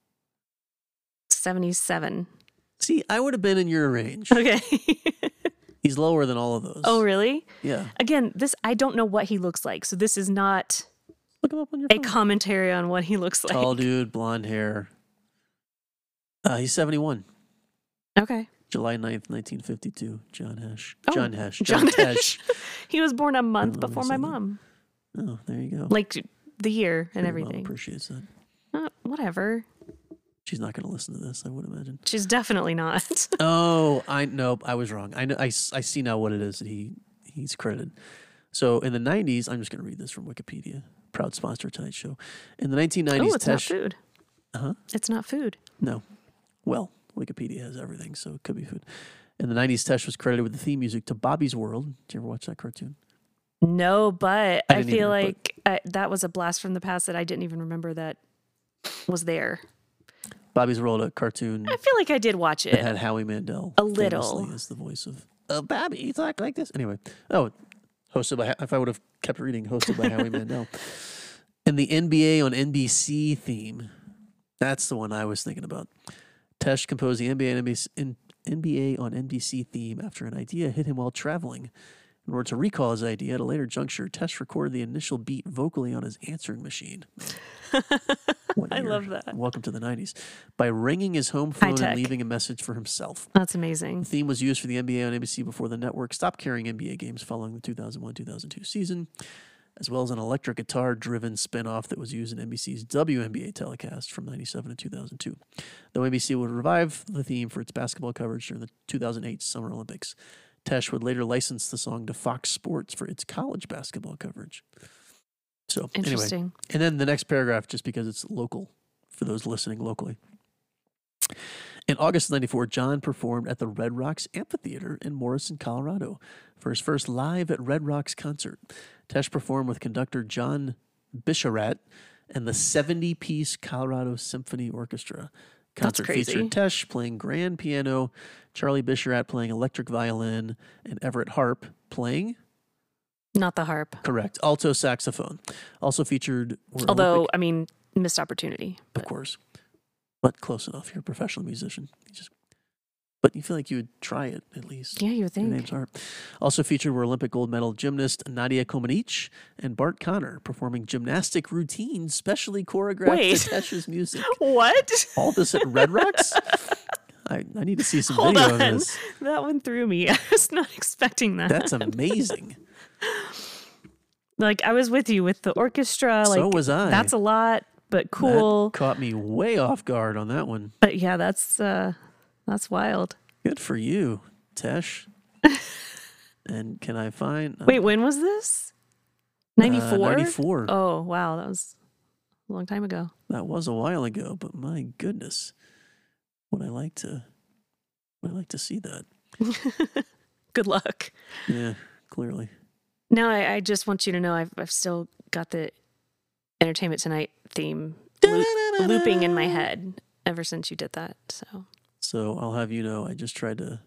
seventy-seven. See, I would have been in your range. Okay. He's lower than all of those. Oh, really? Yeah. Again, this I don't know what he looks like. So this is not Look him up on your a phone. commentary on what he looks like. Tall dude, blonde hair. Uh, he's seventy-one. Okay. July ninth, nineteen fifty-two. John Hesh. Oh, John Hesh. John John Tesh. Tesh. He was born a month Hold on a before my second. mom. Oh, there you go. Like the year and Your mom everything. appreciates that. Uh, whatever. She's not going to listen to this, I would imagine. She's definitely not. Oh, I nope, I was wrong. I know. I, s- I see now what it is that he he's credited. So in the nineties, I'm just going to read this from Wikipedia. Proud sponsor of tonight's show. In the nineteen nineties, Oh, it's not Tesh. food. Uh-huh. It's not food. No. Well, Wikipedia has everything, so it could be food. In the nineties, Tesh was credited with the theme music to Bobby's World. Did you ever watch that cartoon? No, but I I, didn't feel either, like I, that was a blast from the past that I didn't even remember that was there. Bobby's World, a cartoon I feel like I did watch that it. had Howie Mandel A little. famously as the voice of uh, Bobby. You talk like this. Anyway, oh, hosted by, if I would have kept reading, hosted by Howie Mandel. And the N B A on N B C theme, that's the one I was thinking about. Tesh composed the N B A, on N B C, N B A on N B C theme after an idea hit him while traveling. In order to recall his idea at a later juncture, Tesh recorded the initial beat vocally on his answering machine. What I year? love that. Welcome to the nineties. By ringing his home phone and High-tech. leaving a message for himself. That's The amazing. theme was used for the N B A on N B C before the network stopped carrying N B A games following the two thousand one two thousand two season, as well as an electric guitar-driven spin-off that was used in N B C's W N B A telecast from ninety-seven to two thousand two. Though N B C would revive the theme for its basketball coverage during the two thousand eight Summer Olympics, Tesh would later license the song to Fox Sports for its college basketball coverage. So, anyway, Interesting. and then the next paragraph, just because it's local for those listening locally. In August of ninety-four, John performed at the Red Rocks Amphitheater in Morrison, Colorado for his first live at Red Rocks concert. Tesh performed with conductor John Bisharat and the seventy-piece Colorado Symphony Orchestra. That's Concert crazy. featured Tesh playing grand piano, Charlie Bisharat playing electric violin, and Everett Harp playing, Not the harp. correct, alto saxophone. Also featured were Although, Olympic- I mean, missed opportunity. of course, but close enough. You're a professional musician. You just, but you feel like you would try it at least. Yeah, you would Your think. names are. Also featured were Olympic gold medal gymnast Nadia Comaneci and Bart Connor performing gymnastic routines specially choreographed Wait. to Tesh's music. What? All this at Red Rocks? I, I need to see some Hold video on. of this. That one threw me. I was not expecting that. That's amazing. Like, I was with you with the orchestra. Like, So was I. That's a lot, but cool. That caught me way off guard on that one. But yeah, that's uh that's wild. Good for you, Tesh. And can I find Wait, when was this? ninety-four? ninety-four. Oh, wow. That was a long time ago. That was a while ago, but my goodness, would I like to? Would I like to see that? Good luck. Yeah, clearly. Now, I, I just want you to know I've, I've still got the Entertainment Tonight theme loop, looping in my head ever since you did that. So, So I'll have you know, I just tried to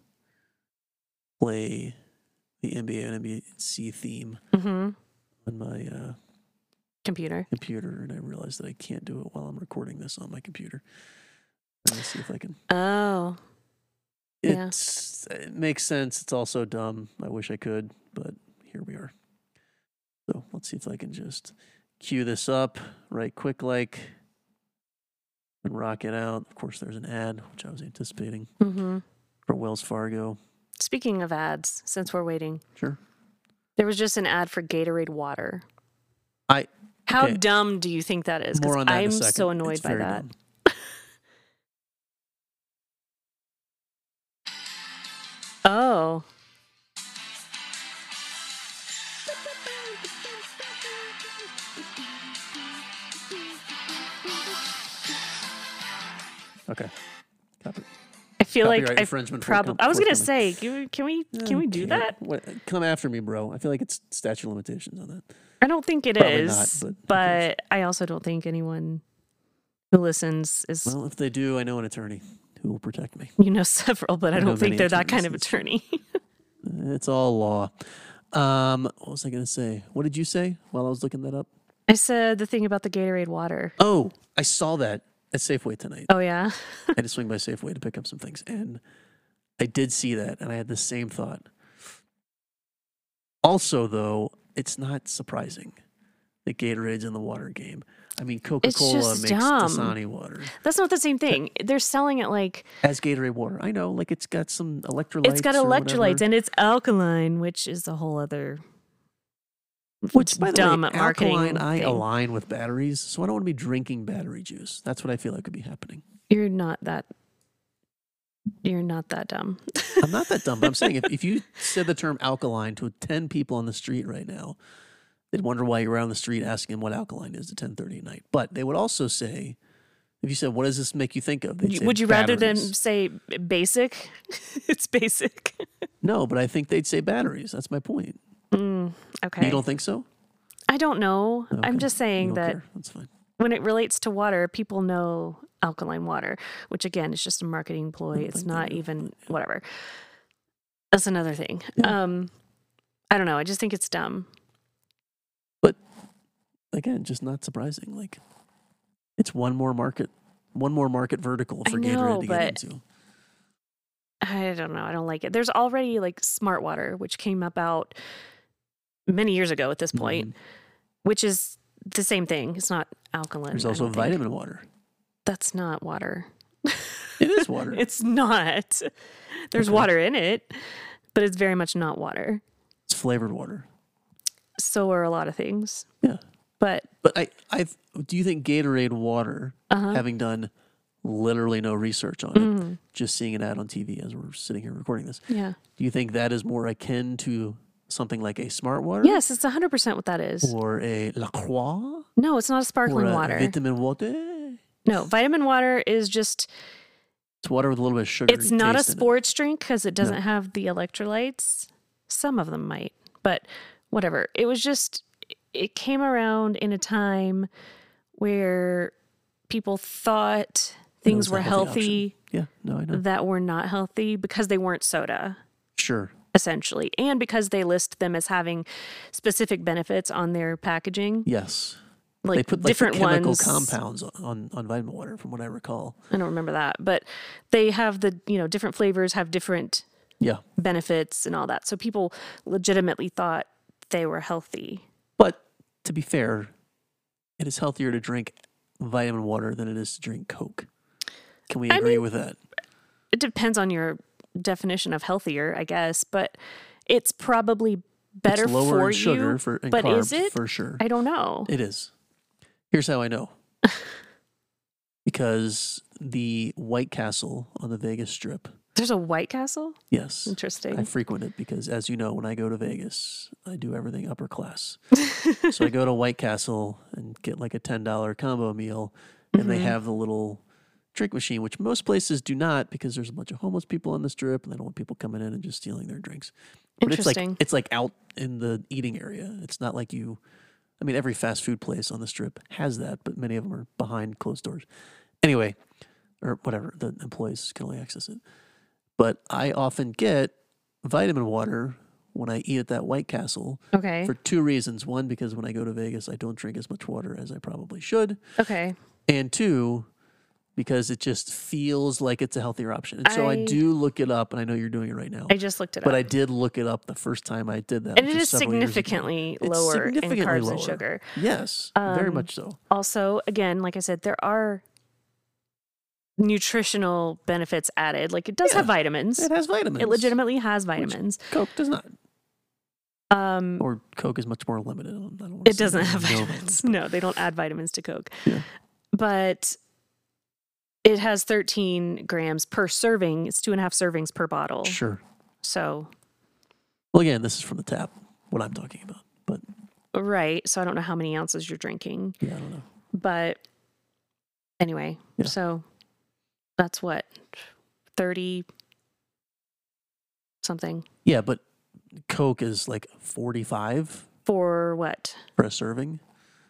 play the N B A and N B C theme hmm on my uh, Computer. computer, and I realized that I can't do it while I'm recording this on my computer. Let me see if I can. Oh. Yeah. It's it makes sense. It's also dumb. I wish I could, but here we are. So let's see if I can just cue this up right quick like and rock it out. Of course, there's an ad, which I was anticipating Mm-hmm. for Wells Fargo. Speaking of ads, since we're waiting, Sure. there was just an ad for Gatorade water. I How okay. dumb do you think that is? More Because on that in a I'm second. so annoyed It's by very that. dumb. Oh. Okay. Copy. I feel Copyright like I infringement probably. forthcom- I was gonna forthcoming. say, can we can we, can we do Okay. that? What, come after me, bro. I feel like it's statute of limitations on that. I don't think it Probably is, not, but who cares? but I also don't think anyone who listens is. Well, if they do, I know an attorney who will protect me. You know several, but I, I know don't think many they're that kind of attorneys, that's true. attorney. It's all law. Um, what was I going to say? What did you say while I was looking that up? I said the thing about the Gatorade water. Oh, I saw that at Safeway tonight. Oh yeah. I had to swing by Safeway to pick up some things, and I did see that, and I had the same thought. Also, though, it's not surprising that Gatorade's in the water game. I mean, Coca-Cola just makes dumb. Dasani water That's not the same thing. They're selling it like as Gatorade water. I know, like it's got some electrolytes. it's got or electrolytes whatever. and it's alkaline, which is a whole other Which, by the dumb way, marketing alkaline, I thing. align with batteries, so I don't want to be drinking battery juice. That's what I feel like could be happening. You're not that. You're not that dumb. I'm not that dumb, but I'm saying if, if you said the term alkaline to ten people on the street right now, they'd wonder why you're around the street asking them what alkaline is at ten thirty at night. But they would also say, if you said, what does this make you think of? They'd say Would you rather than batteries. say basic? It's basic. No, but I think they'd say batteries. That's my point. Mm, okay. You don't think so? I don't know. Okay. I'm just You saying don't that care. That's fine. when it relates to water, people know alkaline water, which again is just a marketing ploy. don't It's think they not do, even but yeah. whatever. That's another thing. Yeah. Um, I don't know. I just think it's dumb. But again, just not surprising. Like it's one more market, one more market vertical I for know, Gatorade to but get into. I don't know. I don't like it. There's already like Smart Water, which came about many years ago at this point, Mhm. which is the same thing. It's not alkaline. There's I also don't think. vitamin water. That's not water. It is water. It's not. There's Okay. water in it, but it's very much not water. It's flavored water. So are a lot of things. Yeah. But But I, I, do you think Gatorade water, uh-huh. having done literally no research on it, Mhm. just seeing an ad on T V as we're sitting here recording this, Yeah. do you think that is more akin to something like a Smart Water? Yes, it's one hundred percent what that is. Or a La Croix? No, it's not a Or sparkling a water. Vitamin water? No, vitamin water is just, It's water with a little bit of sugar. it's not a taste in it. sports drink because it doesn't No. have the electrolytes. Some of them might, but whatever. It was just, it came around in a time where people thought And it things was a were healthy healthy Yeah, no, I know. that were not healthy because they weren't soda. Sure. Essentially, and because they list them as having specific benefits on their packaging, Yes. like they put like different the chemical ones. compounds on, on vitamin water, from what I recall. I don't remember that, but they have the, you know, different flavors have different Yeah. benefits and all that. So people legitimately thought they were healthy. But to be fair, it is healthier to drink vitamin water than it is to drink Coke. Can we I agree mean, with that? It depends on your definition of healthier, I guess, but it's probably better it's lower for in sugar you. for and but carbs is it? for sure. I don't know. It is. Here's how I know. Because the White Castle on the Vegas Strip, There's a White Castle? yes, Interesting. I frequent it because, as you know, when I go to Vegas, I do everything upper class. So I go to White Castle and get like a ten dollar combo meal, and they Mhm. have the little drink machine, which most places do not because there's a bunch of homeless people on the strip and they don't want people coming in and just stealing their drinks. But it's like Interesting. it's like out in the eating area. It's not like you. I mean, every fast food place on the strip has that, but many of them are behind closed doors. Anyway, or whatever, the employees can only access it. But I often get vitamin water when I eat at that White Castle Okay. for two reasons. One, because when I go to Vegas, I don't drink as much water as I probably should. Okay. And two, because it just feels like it's a healthier option. And so I, I- do look it up, and I know you're doing it right now. I just looked it But up. I did look it up the first time I did that. and which it was is several years ago. significantly It's lower significantly in carbs lower. and sugar. Yes, very Um, much so. Also, again, like I said, there are nutritional benefits added. Like it does have Yeah. vitamins. It has vitamins. It legitimately has vitamins. Coke does not. Um, Or Coke is much more limited. I don't wanna it say doesn't no have vitamins. vitamins. No, they don't add vitamins to Coke. Yeah. But it has thirteen grams per serving. It's two and a half servings per bottle. Sure. So, Well, again, this is from the tap, what I'm talking about. But right. So I don't know how many ounces you're drinking. yeah, I don't know. But anyway, Yeah. so that's what, thirty something Yeah, but Coke is like forty-five for what? for a serving.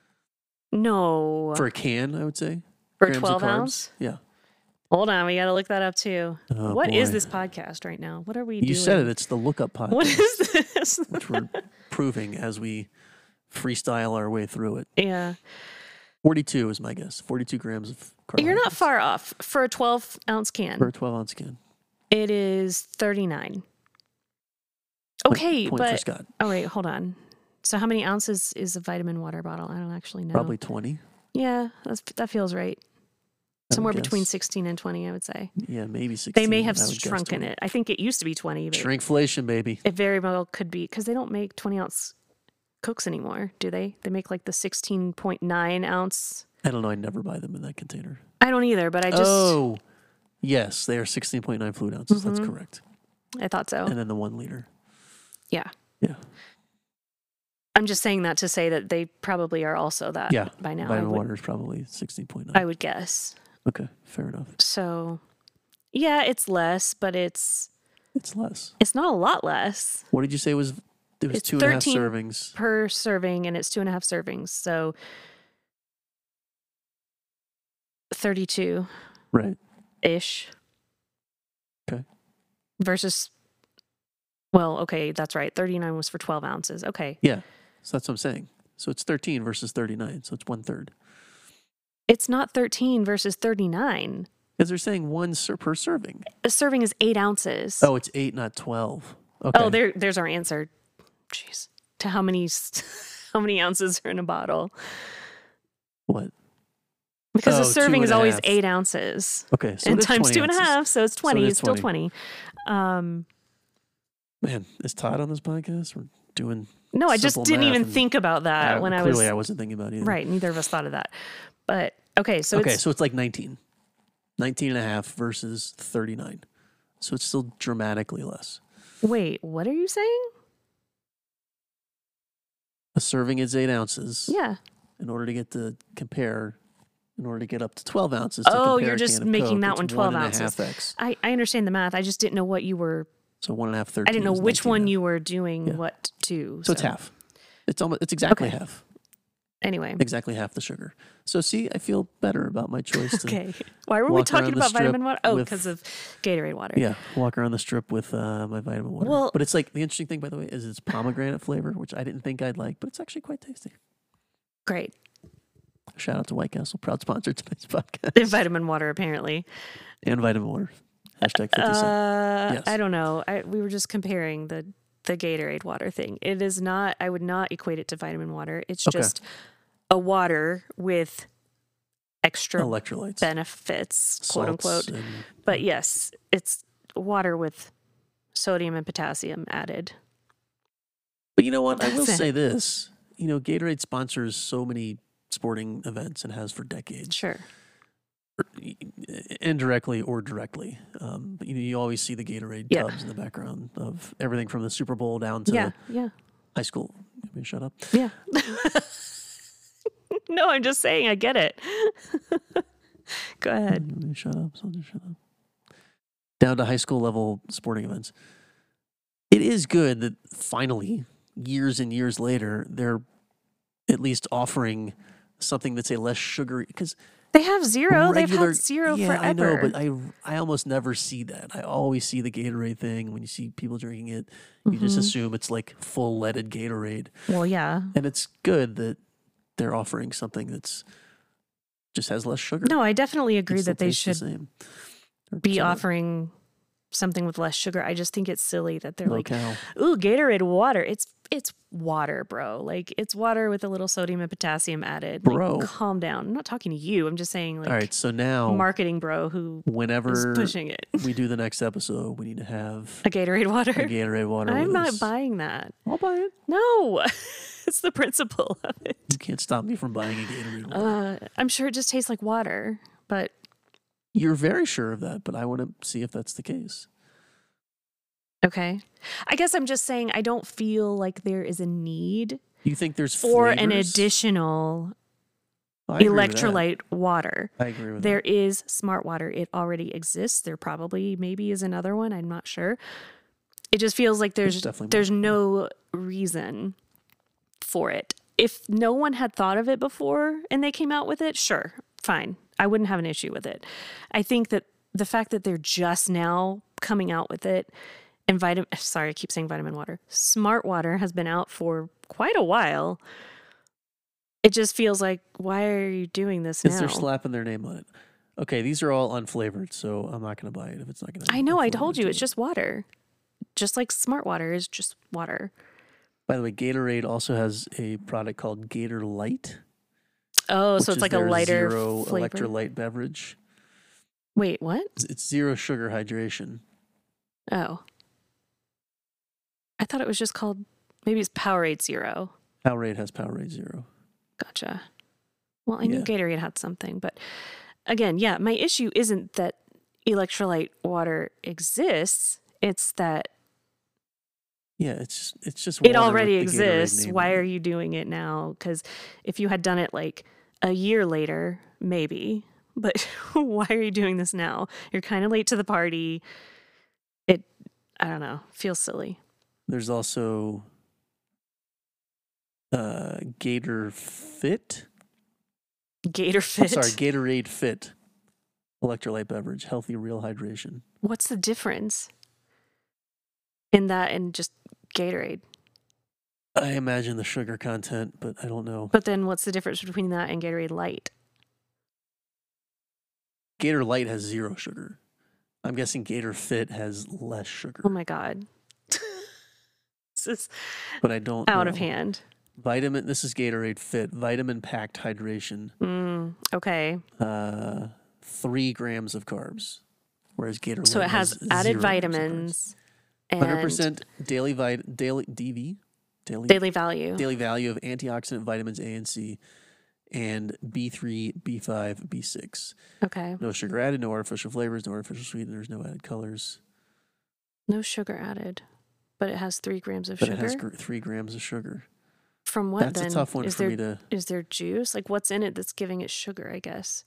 No. For a can, I would say. For grams of twelve carbs. ounce? Yeah. Hold on. We got to look that up too. Oh, What is boy. this podcast right now? What are we You doing? said it. It's the lookup podcast, What is this? which we're proving as we freestyle our way through it. Yeah. forty-two is my guess. forty-two grams of carbohydrates. You're not far off. For a twelve ounce can, For a twelve ounce can. it is thirty-nine. Point- Okay, point for but Scott. oh wait, hold on. So how many ounces is a vitamin water bottle? I don't actually know. Probably twenty. Yeah, that's, that feels right. I would Somewhere between guess. sixteen and twenty, I would say. Yeah, maybe sixteen. They may have I would guess shrunken twenty. it. I think it used to be twenty, but Shrinkflation, baby. it very well could be because they don't make twenty ounce Cokes anymore, do they? They make like the sixteen point nine ounce. I don't know. I never buy them in that container. I don't either, but I just, Oh, yes. They are sixteen point nine fluid ounces. That's Mhm. correct. I thought so. And then the one liter. Yeah. Yeah. I'm just saying that to say that they probably are also that Yeah. by now. I Vitamin would, water is probably sixteen point nine. I would guess. Okay, fair enough. So, yeah, it's less, but it's It's less. it's not a lot less What did you say was it was It's two and a half thirteen servings? per serving, and it's two and a half servings. So, thirty-two Right. ish. Okay. Versus, well, okay, that's right. thirty-nine was for twelve ounces. Okay. Yeah. So that's what I'm saying. So it's thirteen versus thirty-nine. So it's one third. It's not thirteen versus thirty-nine. Because they're saying one ser- per serving. A serving is eight ounces. Oh, it's eight, not twelve. Okay. Oh, there, there's our answer. Jeez. To how many, s- how many ounces are in a bottle? What? Because Oh, a serving two is and a always half. eight ounces. Okay. So and it is times twenty two and a ounces. half, so it's twenty. it is it's still twenty. twenty. Um, Man, is Todd on this podcast? We're doing. no, I just Simple didn't math even and- think about that Uh, when I clearly, was I wasn't thinking about it either. right. Neither of us thought of that. But okay, so okay, it's so it's like nineteen. nineteen and a half versus thirty-nine. So it's still dramatically less. wait, what are you saying? A serving is eight ounces. Yeah. In order to get to compare, in order to get up to twelve ounces. To Oh, compare you're a just can of making Coke, that it's one twelve one and a ounces. half X. I, I understand the math. I just didn't know what you were. So one and a half, thirteen. I didn't know is which nineteen one and a half. you were doing Yeah. what to. So it's half. It's almost. It's exactly Okay. half. Anyway. Exactly half the sugar. So see, I feel better about my choice to Okay. Why were we walk talking around the about strip vitamin water? Oh, with- because of Gatorade water. yeah walk around the strip with uh, my vitamin water. Well- but it's like the interesting thing, by the way, is it's pomegranate flavor, which I didn't think I'd like, but it's actually quite tasty. Great. Shout out to White Castle, proud sponsor of today's podcast, And vitamin water, apparently. and vitamin water. Hashtag fifty cent. Uh, Yes. I don't know. I, we were just comparing the the Gatorade water thing. It is not. I would not equate it to vitamin water. It's Okay. just a water with extra Electrolytes, benefits, quote salts, unquote. and- But yes, it's water with sodium and potassium added. But you know what? I will That's it. say this. You know, Gatorade sponsors so many sporting events and has for decades, Sure. indirectly or directly. Um, but you know, you always see the Gatorade Yeah. tubs in the background of everything from the Super Bowl down to Yeah. Yeah. high school. Let me shut up. Yeah. No, I'm just saying. I get it. Go ahead. Let me shut up. Something shut up. Down to high school level sporting events. It is good that finally, years and years later, they're at least offering something that's a less sugary. Because They have zero. They've regular had zero yeah, forever. I know, but I I almost never see that. I always see the Gatorade thing. When you see people drinking it, you just Mhm. assume it's like full leaded Gatorade. Well, yeah. And it's good that they're offering something that's just has less sugar. No, I definitely It agree still that they tastes the should same. Or be similar. offering something with less sugar. I just think it's silly that they're Low like, cal. ooh, Gatorade water. It's it's water, bro. Like, it's water with a little sodium and potassium added. Like, Bro. calm down. I'm not talking to you. I'm just saying, like, All right, so now marketing bro who is whenever pushing it. we do the next episode, we need to have A Gatorade water. a Gatorade water. I'm with not us. buying that. I'll buy it. No, it's the principle of it. You can't stop me from buying a Gatorade water. Uh, I'm sure it just tastes like water, but You're very sure of that, but I want to see if that's the case. okay. I guess I'm just saying I don't feel like there is a need You think there's for an flavors? additional I agree with that. electrolyte water. I agree with There is smart water. It already exists. There probably maybe is another one. I'm not sure. It just feels like there's definitely there's no reason for it. If no one had thought of it before and they came out with it, sure, fine. I wouldn't have an issue with it. I think that the fact that they're just now coming out with it and vitamin sorry, I keep saying vitamin water. Smart water has been out for quite a while. It just feels like, why are you doing this Because now? they're slapping their name on it. Okay, these are all unflavored, so I'm not going to buy it if it's not going to. I know, I told you, it's just water. Just like smart water is just water. By the way, Gatorade also has a product called Gator Light. Oh, which so it's is like a their lighter zero flavor. electrolyte beverage. Wait, what? It's- It's zero sugar hydration. Oh. I thought it was just called, maybe it's Powerade Zero. Powerade has Powerade Zero. Gotcha. Well, I knew Yeah. Gatorade had something, but again, yeah, my issue isn't that electrolyte water exists. It's that Yeah, it's it's just it water already with the Gatorade exists. name Why on it. are you doing it now? Because if you had done it like a year later, maybe, but why are you doing this now? You're kind of late to the party. It, I don't know, feels silly. There's also uh, Gator Fit. Gator I'm Fit. sorry, Gatorade Fit. Electrolyte beverage, healthy, real hydration. What's the difference in that and just Gatorade? I imagine the sugar content, but I don't know. But then what's the difference between that and Gatorade Light? Gator Light has zero sugar. I'm guessing Gator Fit has less sugar, Oh my God. This is but I don't out know. of hand. Vitamin. This is Gatorade Fit, vitamin packed hydration. Mm, okay. Uh, three grams of carbs, whereas Gator So Light it has has added zero grams of carbs. vitamins and one hundred percent daily vit daily D V daily daily value. daily value of antioxidant vitamins A and C and B three, B five, B six. Okay. No sugar added, no artificial flavors, no artificial sweeteners, no added colors. No sugar added, but it has three grams of But sugar. it has gr- three grams of sugar. From what That's then? a tough one is for there me to. is there juice? Like, what's in it that's giving it sugar? I guess.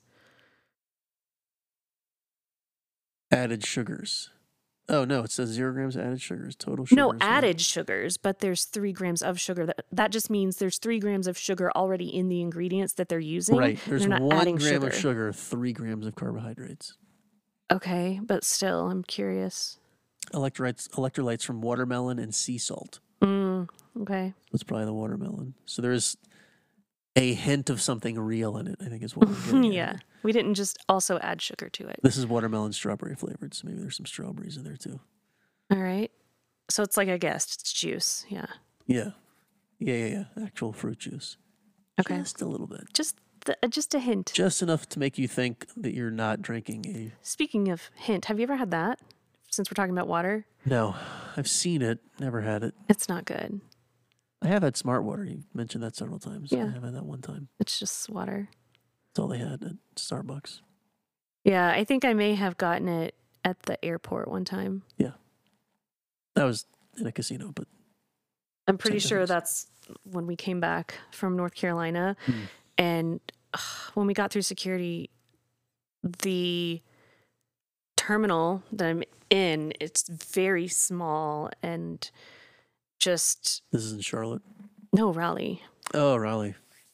Added sugars. Oh no, it says zero grams of added sugars. Total sugars. No yeah. added sugars, but there's three grams of sugar. That that just means there's three grams of sugar already in the ingredients that they're using. Right. There's They're not one adding gram sugar. of sugar, three grams of carbohydrates. Okay, but still, I'm curious. Electrolytes, electrolytes from watermelon and sea salt. Mm, okay. That's probably the watermelon. So there's a hint of something real in it, I think is what we're getting at Yeah, here. we didn't just also add sugar to it. This is watermelon strawberry flavored, so maybe there's some strawberries in there too. All right. So it's like I guessed, it's juice. Yeah. Yeah. Yeah, yeah, yeah. Actual fruit juice. Okay. Just a little bit. Just the, uh, just a hint. Just enough to make you think that you're not drinking a. Speaking of hint, have you ever had that? Since we're talking about water, No, I've seen it, never had it. it's not good. I have had smart water. You mentioned that several times. Yeah. I have had that one time. It's just water. That's all they had at Starbucks. Yeah, I think I may have gotten it at the airport one time. That was in a casino, but I'm pretty Same sure difference. that's when we came back from North Carolina. Hmm. And ugh, when we got through security, the terminal that I'm in, it's very small and just, this is in Charlotte. no, Raleigh. Oh, Raleigh.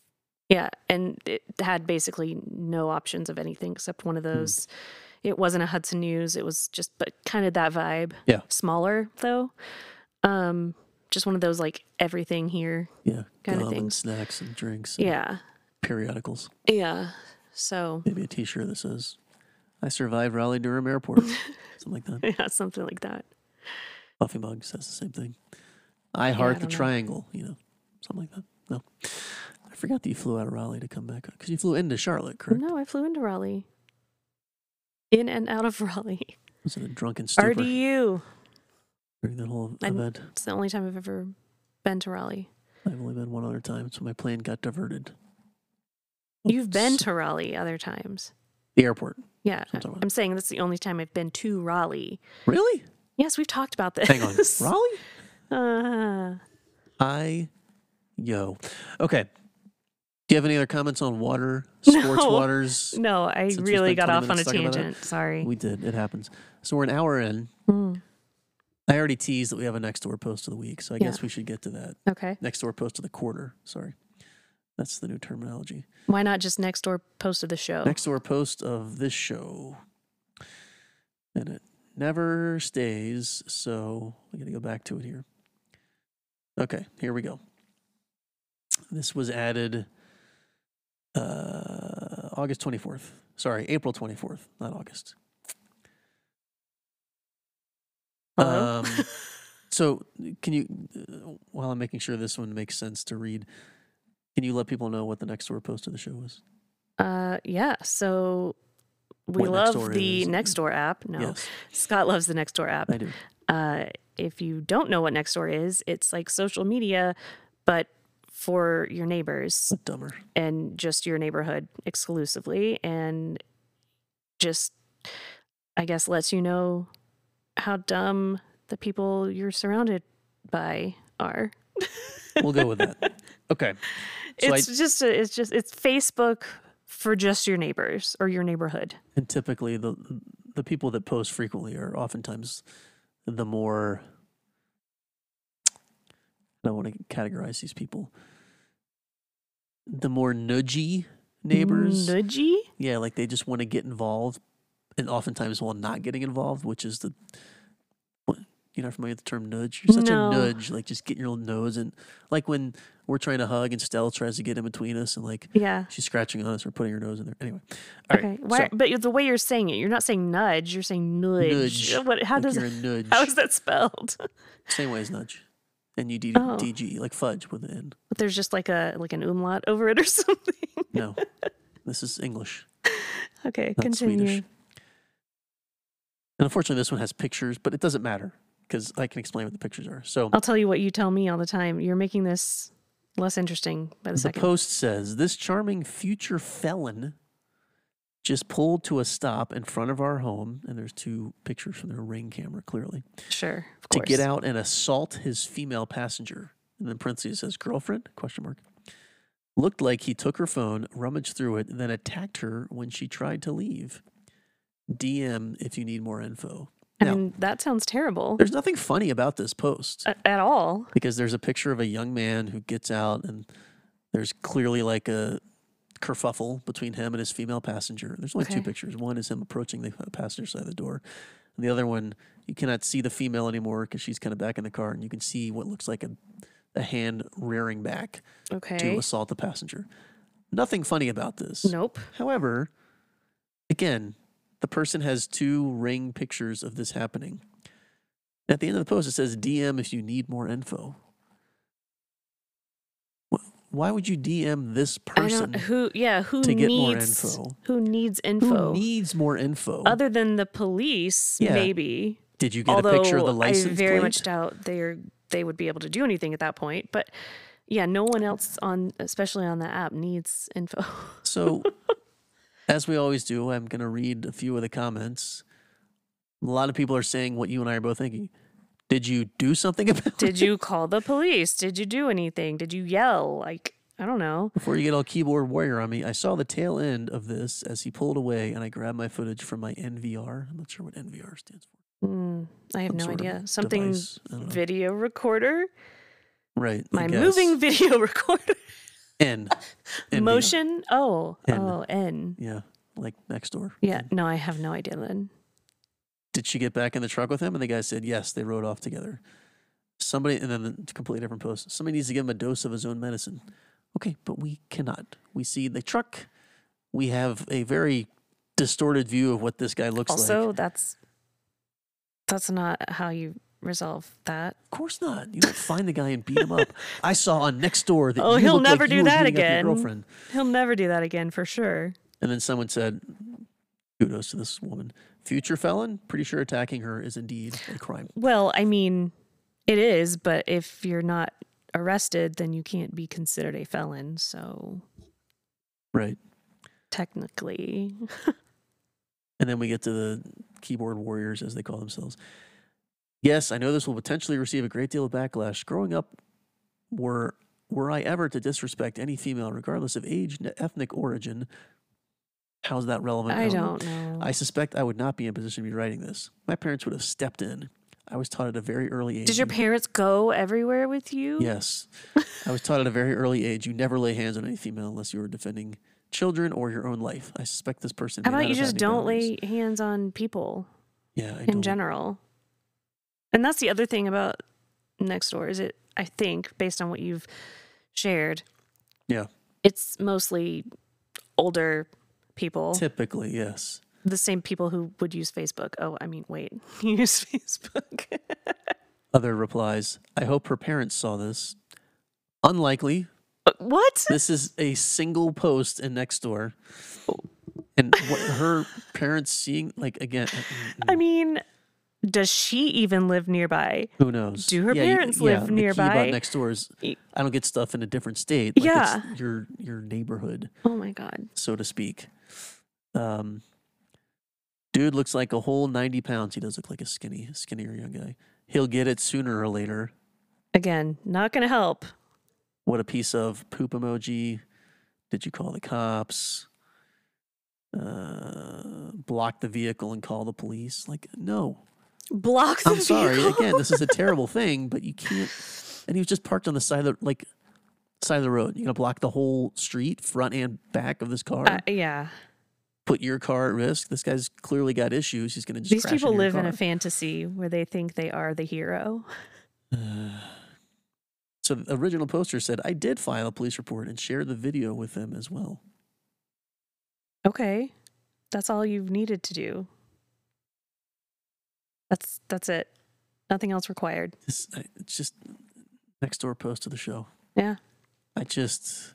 Yeah, and it had basically no options of anything except one of those. Mm. It wasn't a Hudson News. It was just, but kind of that vibe. Yeah. Smaller though. Um, just one of those like everything here. Yeah. Kind of things. things. Snacks and drinks. And yeah. Periodicals. Yeah. So maybe a T-shirt that says, "I survived Raleigh Durham Airport." Something like that. Yeah, something like that. Coffee mug says the same thing. I heart yeah, I the know. Triangle. You know, something like that. No. I forgot that you flew out of Raleigh to come back because you flew into Charlotte, correct? No, I flew into Raleigh. In and out of Raleigh. Was it a drunken stupor? R D U. During that whole I, event? It's the only time I've ever been to Raleigh. I've only been one other time, so my plane got diverted. You've Oops. been to Raleigh other times. The airport. Yeah. I'm, I'm saying that's the only time I've been to Raleigh. Really? Yes, we've talked about this. Hang on. Raleigh? Uh, I, yo. Okay. Do you have any other comments on water, sports no, waters? No, I really got off on a tangent. Sorry. We did. It happens. So we're an hour in. Mm. I already teased that we have a next door post of the week, so I yeah. guess we should get to that. Okay. Next door post of the quarter. Sorry. That's the new terminology. Why not just next door post of the show? Next door post of this show. And it never stays, so I got to go back to it here. Okay, here we go. This was added uh, August twenty-fourth. Sorry, April twenty-fourth, not August. Hello? Um, so can you, uh, while I'm making sure this one makes sense to read, can you let people know what the next door post of the show was? Uh, yeah. So we what love the is. Nextdoor app. No, yes. Scott loves the Nextdoor app. I do. Uh, if you don't know what Nextdoor is, it's like social media, but for your neighbors. But dumber. And just your neighborhood exclusively. And just, I guess, lets you know how dumb the people you're surrounded by are. We'll go with that. Okay. So it's I, just a, it's just it's Facebook for just your neighbors or your neighborhood. And typically the the people that post frequently are oftentimes the more, I don't want to categorize these people, the more nudgy neighbors. Nudgy? Yeah, like they just want to get involved, and oftentimes while not getting involved, which is the, you're not familiar with the term nudge? You're such no. a nudge, like just getting your little nose and like when we're trying to hug and Stella tries to get in between us and like yeah. she's scratching on us or putting her nose in there. Anyway. All okay. Right, Why, so, but the way you're saying it, you're not saying nudge, you're saying nudge. Nudge. What, how like does you're a nudge. How is that spelled? Same way as nudge. N U D G, like fudge with an N. But there's just like a like an umlaut over it or something. No. This is English. Okay, not continue. Swedish. And unfortunately this one has pictures, but it doesn't matter because I can explain what the pictures are. So I'll tell you what you tell me all the time. You're making this less interesting by the, the second. The post says, this charming future felon just pulled to a stop in front of our home, and there's two pictures from their Ring camera, clearly. Sure, of to course. get out and assault his female passenger. And then parentheses says, girlfriend, question mark. Looked like he took her phone, rummaged through it, and then attacked her when she tried to leave. D M if you need more info. I now, mean, that sounds terrible. There's nothing funny about this post. A- at all. Because there's a picture of a young man who gets out, and there's clearly like a kerfuffle between him and his female passenger. There's only okay. two pictures. One is him approaching the passenger side of the door. And the other one, you cannot see the female anymore because she's kind of back in the car, and you can see what looks like a, a hand rearing back okay. to assault the passenger. Nothing funny about this. Nope. However, again, the person has two Ring pictures of this happening. At the end of the post, it says, D M if you need more info. Why would you D M this person? I don't, who, yeah, who to get needs, more info? Who needs info? Who needs more info? Other than the police, yeah. maybe. Did you get Although a picture of the license I very plate? much doubt they're, they would be able to do anything at that point. But yeah, no one else on, especially on the app, needs info. So, as we always do, I'm going to read a few of the comments. A lot of people are saying what you and I are both thinking. Did you do something about it? Did you call the police? Did you do anything? Did you yell? Like, I don't know. Before you get all keyboard warrior on me, I saw the tail end of this as he pulled away, and I grabbed my footage from my N V R. I'm not sure what N V R stands for. Mm, I have Some no idea. Something device. video recorder? Right. My moving video recorder. N. N D. Motion? Oh, N. oh, N. Yeah, like next door. Yeah, N. no, I have no idea then. Did she get back in the truck with him? And the guy said, yes, they rode off together. Somebody, and then the completely different post. Somebody needs to give him a dose of his own medicine. Okay, but we cannot. We see the truck. We have a very distorted view of what this guy looks Also, like. that's that's not how you resolve that. Of course not. You don't find the guy and beat him up. I saw on next door that Oh, you he'll look never like do you were that beating up your again. girlfriend. He'll never do that again for sure. And then someone said, kudos to this woman. Future felon, pretty sure attacking her is indeed a crime. Well, I mean, it is, but if you're not arrested, then you can't be considered a felon. So Right. technically. And then we get to the keyboard warriors, as they call themselves. Yes, I know this will potentially receive a great deal of backlash. Growing up, were were I ever to disrespect any female, regardless of age, n- ethnic origin, how's that relevant? I know. don't know. I suspect I would not be in a position to be writing this. My parents would have stepped in. I was taught at a very early age. Did your you- parents go everywhere with you? Yes. I was taught at a very early age you never lay hands on any female unless you were defending children or your own life. I suspect this person How may about not you have had just any don't boundaries. lay hands on people Yeah, I in don't. general? And that's the other thing about Nextdoor is it, I think, based on what you've shared, Yeah. it's mostly older people. Typically, yes. The same people who would use Facebook. Oh, I mean, wait, use Facebook. Other replies. I hope her parents saw this. Unlikely. What? This is a single post in Nextdoor. And what her parents seeing, like, again, I mean, does she even live nearby? who knows? Do her Yeah, you- parents yeah, live the key nearby? about Nextdoor is Y- I don't get stuff in a different state. Like Yeah. It's your, your neighborhood, Oh my God. so to speak. Um, dude looks like a whole ninety pounds. He does look like a skinny, skinnier young guy. He'll get it sooner or later. Again, not going to help. What a piece of poop emoji. Did you call the cops? Uh, block the vehicle and call the police? Like, no. Block the I'm sorry. vehicle. Again, this is a terrible thing, but you can't. And he was just parked on the side of the, like, side of the road. You're going to block the whole street, front and back of this car? Uh, yeah. Put your car at risk? This guy's clearly got issues. He's going to just These crash people into your live in a car. fantasy where they think they are the hero. So the original poster said, I did file a police report and share the video with them as well. Okay. That's all you've needed to do. That's that's it. Nothing else required. This, I- it's just next door post to the show. Yeah. I just,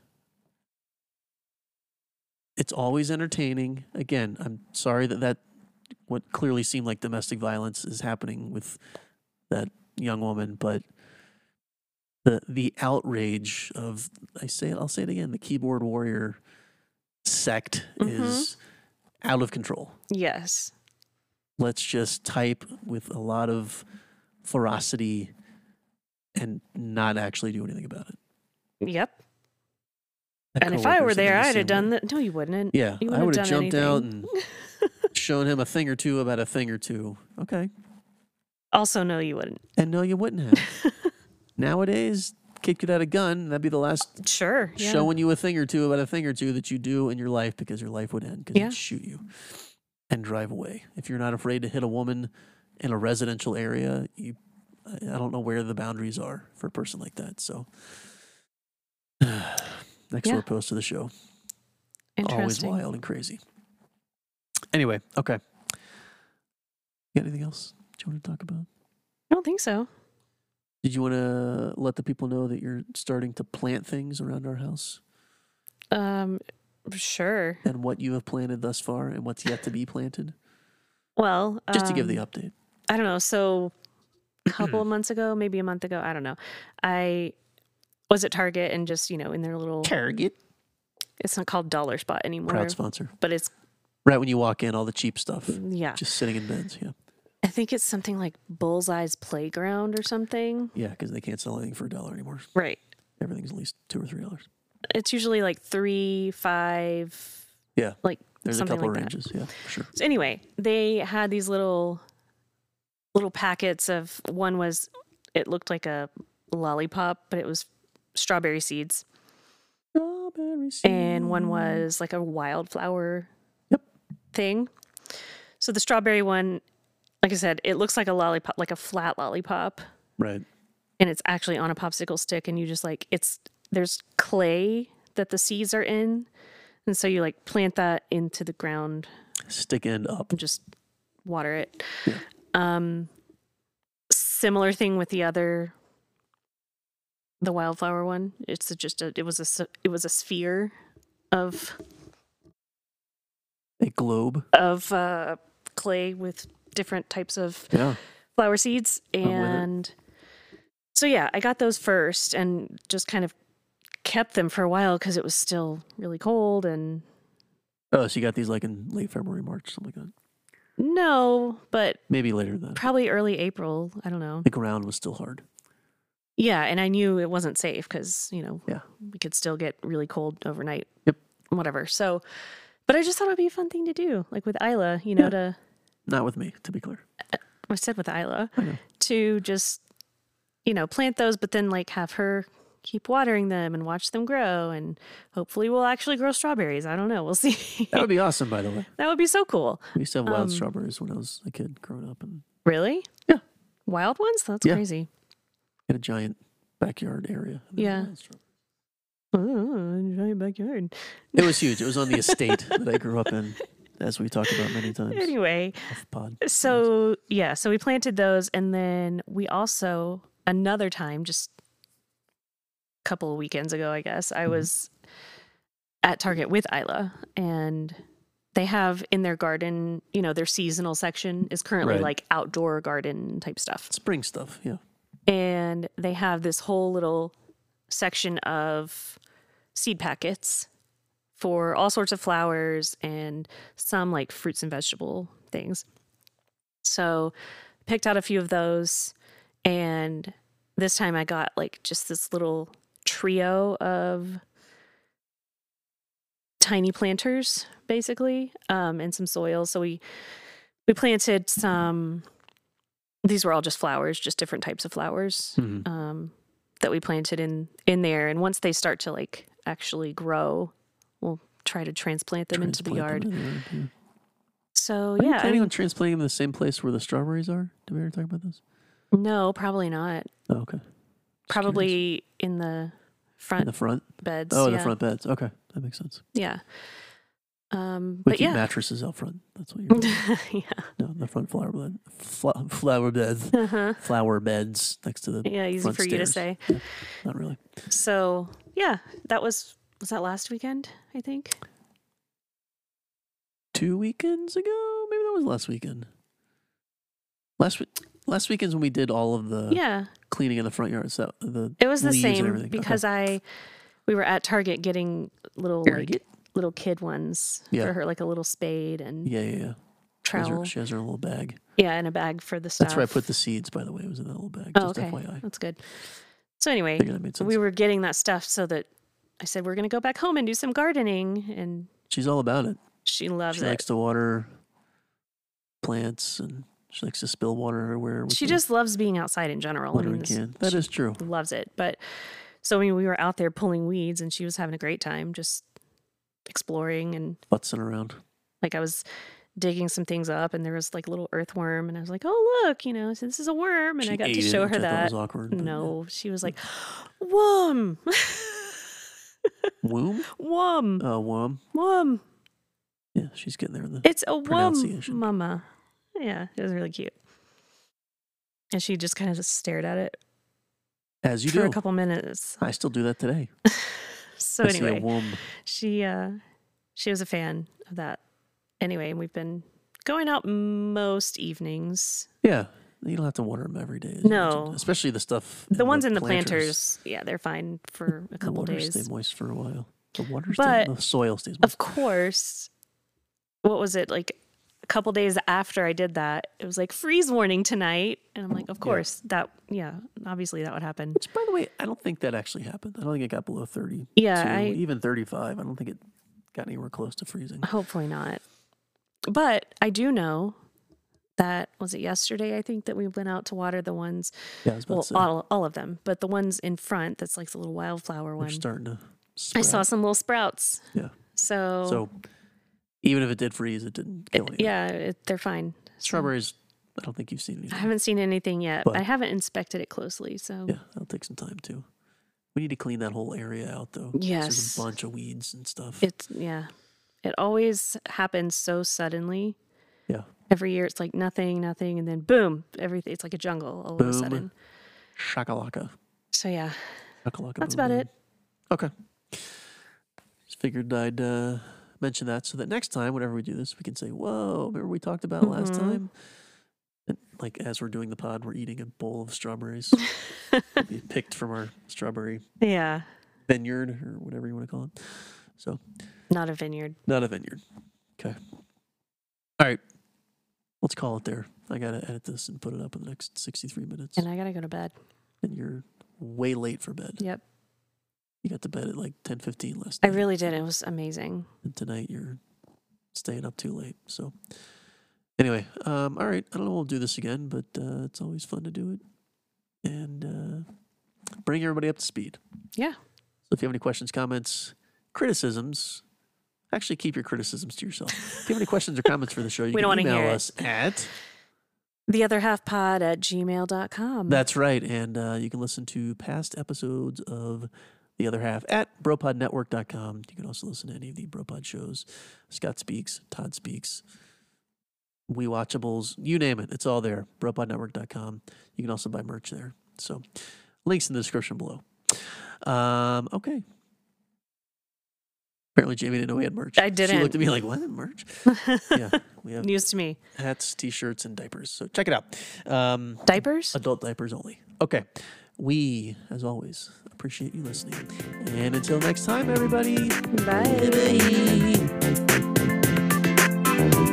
it's always entertaining. Again, I'm sorry that that, what clearly seemed like domestic violence is happening with that young woman, but the the outrage of, I say it, I'll say it again, the keyboard warrior sect Mhm. is out of control. Yes. Let's just type with a lot of ferocity and not actually do anything about it. Yep. That And if I coworker were said the there, I'd same have done way. that. No, you wouldn't. Yeah, You I wouldn't would have have done jumped out anything. and shown him a thing or two about a thing or two. Okay. Also, no, you wouldn't. And no, you wouldn't have. Nowadays, kid could have a gun. That'd be the last Sure. Yeah. showing you a thing or two about a thing or two that you do in your life because your life would end because Yeah. he'd shoot you and drive away. If you're not afraid to hit a woman in a residential area, you, I I don't know where the boundaries are for a person like that. So, next Yeah. door post to the show. Always Interesting. wild and crazy. Anyway, okay. You got anything else that you want to talk about? I don't think so. Did you want to let the people know that you're starting to plant things around our house Um, sure. and what you have planted thus far and what's yet to be planted? Well, Just to give the um, update. I don't know. So a couple of months ago, maybe a month ago, I don't know. I was at Target and just, you know, in their little, Target. it's not called Dollar Spot anymore, Proud sponsor. but it's, Right when you walk in, all the cheap stuff yeah. just sitting in bins. Yeah. I think it's something like Bullseye's Playground or something. Yeah, because they can't sell anything for a dollar anymore. Right. Everything's at least two or three dollars. It's usually like three, five, Yeah. like There's a something couple like of that. ranges. Yeah, for sure. So anyway, they had these little little packets of, one was, it looked like a lollipop, but it was strawberry seeds. Strawberry seeds. and one was like a wildflower Yep. thing. So the strawberry one, like I said, it looks like a lollipop, like a flat lollipop, Right. and it's actually on a popsicle stick, and you just like, it's, there's clay that the seeds are in, and so you like plant that into the ground Stick end up. and just water it. Yeah. Um, similar thing with the other, the wildflower one. It's a, just a, it was a, s- it was a sphere of, A globe. of, uh, clay with different types of Yeah. flower seeds. with it. And so, yeah, I got those first and just kind of kept them for a while because it was still really cold. And Oh, so you got these like in late February, March, something like that. no, but Maybe later than that. probably early April. I don't know. The ground was still hard. Yeah, and I knew it wasn't safe because, you know, Yeah. we could still get really cold overnight. Yep. Whatever. So, but I just thought it would be a fun thing to do, like with Isla, you know, Yeah. to, Not with me, to be clear. I said with Isla, I know. to just, you know, plant those, but then like have her keep watering them and watch them grow. And hopefully we'll actually grow strawberries. I don't know. We'll see. That would be awesome, by the way. That would be so cool. We used to have wild Um, strawberries when I was a kid growing up, and Really? Yeah. Wild ones? That's Yeah. crazy. had a giant backyard area. and there were Yeah. wild strawberries. Oh, giant backyard. It was huge. It was on the estate that I grew up in, as we talked about many times. Anyway, Off pod. so yeah, so we planted those, and then we also another time, just a couple of weekends ago, I guess, I Mhm. was at Target with Isla, and they have in their garden, you know, their seasonal section is currently Right. like outdoor garden type stuff, Spring stuff, yeah. and they have this whole little section of seed packets for all sorts of flowers and some like fruits and vegetable things. So picked out a few of those, and this time I got like just this little trio of tiny planters basically, um, and some soil. So we we planted some, these were all just flowers, just different types of flowers. Mhm. Um, that we planted in in there, and once they start to like actually grow, we'll try to transplant them into the Transplant yard. them in the yard, yeah. So Are you yeah, I planning mean, on transplanting them in the same place where the strawberries are? Did we ever talk about this? no, probably not. Oh, okay. Just curious. Probably in the front In the front? beds. Oh, yeah. the front beds. Okay, that makes sense. Yeah. Um, We but keep yeah, mattresses out front. That's what you're doing. yeah, No, the front flower bed. Fla- flower beds. uh-huh. Flower beds next to the. Yeah, easy front for you to stairs. say. Yeah, not really. So yeah, that was was that last weekend? I think. Two weekends ago? Maybe that was last weekend. Last week. Last weekend's when we did all of the Yeah, cleaning in the front yard. So the it was the leaves and same everything. Okay. because I we were at Target getting little like Target? little kid ones Yeah. for her, like a little spade and Yeah, yeah, yeah. She has, her, trowel. she has her little bag. Yeah, and a bag for the stuff. That's where I put the seeds, by the way. It was in that little bag. Oh, Just okay, F Y I. that's good. So anyway, Figured that made sense. we were getting that stuff so that I said we're gonna go back home and do some gardening, and She's all about it. she loves She it. likes to water plants, and she likes to spill water everywhere. With She the just loves being outside in general. I watering mean, this- can. That she is true. loves it. But so I mean, we were out there pulling weeds, and she was having a great time just exploring. And Futzing around. like I was digging some things up, and there was like a little earthworm, and I was like, "Oh, look, you know, so this is a worm," and She I got to ate it, show which her I thought that. was awkward. but yeah. No, she was like, "Worm, Womb? worm, Oh, worm. worm. Yeah, she's getting there. In the, It's a worm, pronunciation. mama." Yeah, it was really cute. And she just kind of just stared at it as you for do. a couple minutes. I still do that today. So I see a anyway, womb. she uh she was a fan of that. Anyway, and we've been going out most evenings. Yeah. You don't have to water them every day. as you No. mentioned. Especially the stuff. The ones in the planters, yeah, they're fine for a The couple water days. stay moist for a while. The water But, stays, the soil stays moist. Of course, what was it like? A couple days after I did that, it was like freeze warning tonight, and I'm like, of course that, yeah, obviously that would happen. Which, by the way, I don't think that actually happened. I don't think it got below thirty. Yeah, I even thirty-five. I don't think it got anywhere close to freezing. hopefully not. But I do know that was it yesterday. I think that we went out to water the ones. Yeah, I was about Well, to say. all all of them, but the ones in front. That's like the little wildflower They're one. starting to I sprout. saw some little sprouts. Yeah. So, So even if it did freeze, it didn't kill it, anything. yeah, it, they're fine. So, Strawberries, I don't think you've seen anything. I haven't seen anything yet. But- I haven't inspected it closely. So, Yeah, that'll take some time too. We need to clean that whole area out though. Yes. There's a bunch of weeds and stuff. it's, yeah, it always happens so suddenly. Yeah. Every year it's like nothing, nothing. And then boom, everything. It's like a jungle all Boom. of a sudden. Shakalaka. So, yeah, Shakalaka. that's boom, about boom. it. Okay. Just figured I'd uh, mention that so that next time, whenever we do this, we can say, whoa, remember we talked about last Mhm. time? And like as we're doing the pod, we're eating a bowl of strawberries. We picked from our strawberry Yeah. vineyard or whatever you want to call it. So Not a vineyard. not a vineyard. Okay. All right. Let's call it there. I got to edit this and put it up in the next sixty-three minutes. And I got to go to bed. And you're way late for bed. Yep. You got to bed at like ten fifteen last I night. really did. It was amazing. And tonight you're staying up too late. So anyway, um, all right. I don't know if we'll do this again, but uh, it's always fun to do it. And uh, bring everybody up to speed. Yeah. So if you have any questions, comments, criticisms, actually keep your criticisms to yourself. If you have any questions or comments for the show, you We can don't wanna email hear it. us at... The other half pod at gmail dot com. That's right. And uh, you can listen to past episodes of The Other Half at bro pod network dot com. You can also listen to any of the BroPod shows. Scott Speaks, Todd Speaks, We Watchables, you name it. It's all there. bro pod network dot com. You can also buy merch there. So links in the description below. Um, okay. Apparently Jamie didn't know we had merch. I She didn't. looked at me like, what? Merch? Yeah. We have News to me. hats, t-shirts, and diapers. So check it out. Um, Diapers? Adult diapers only. Okay. We, as always, appreciate you listening. And until next time, everybody. Bye. Bye.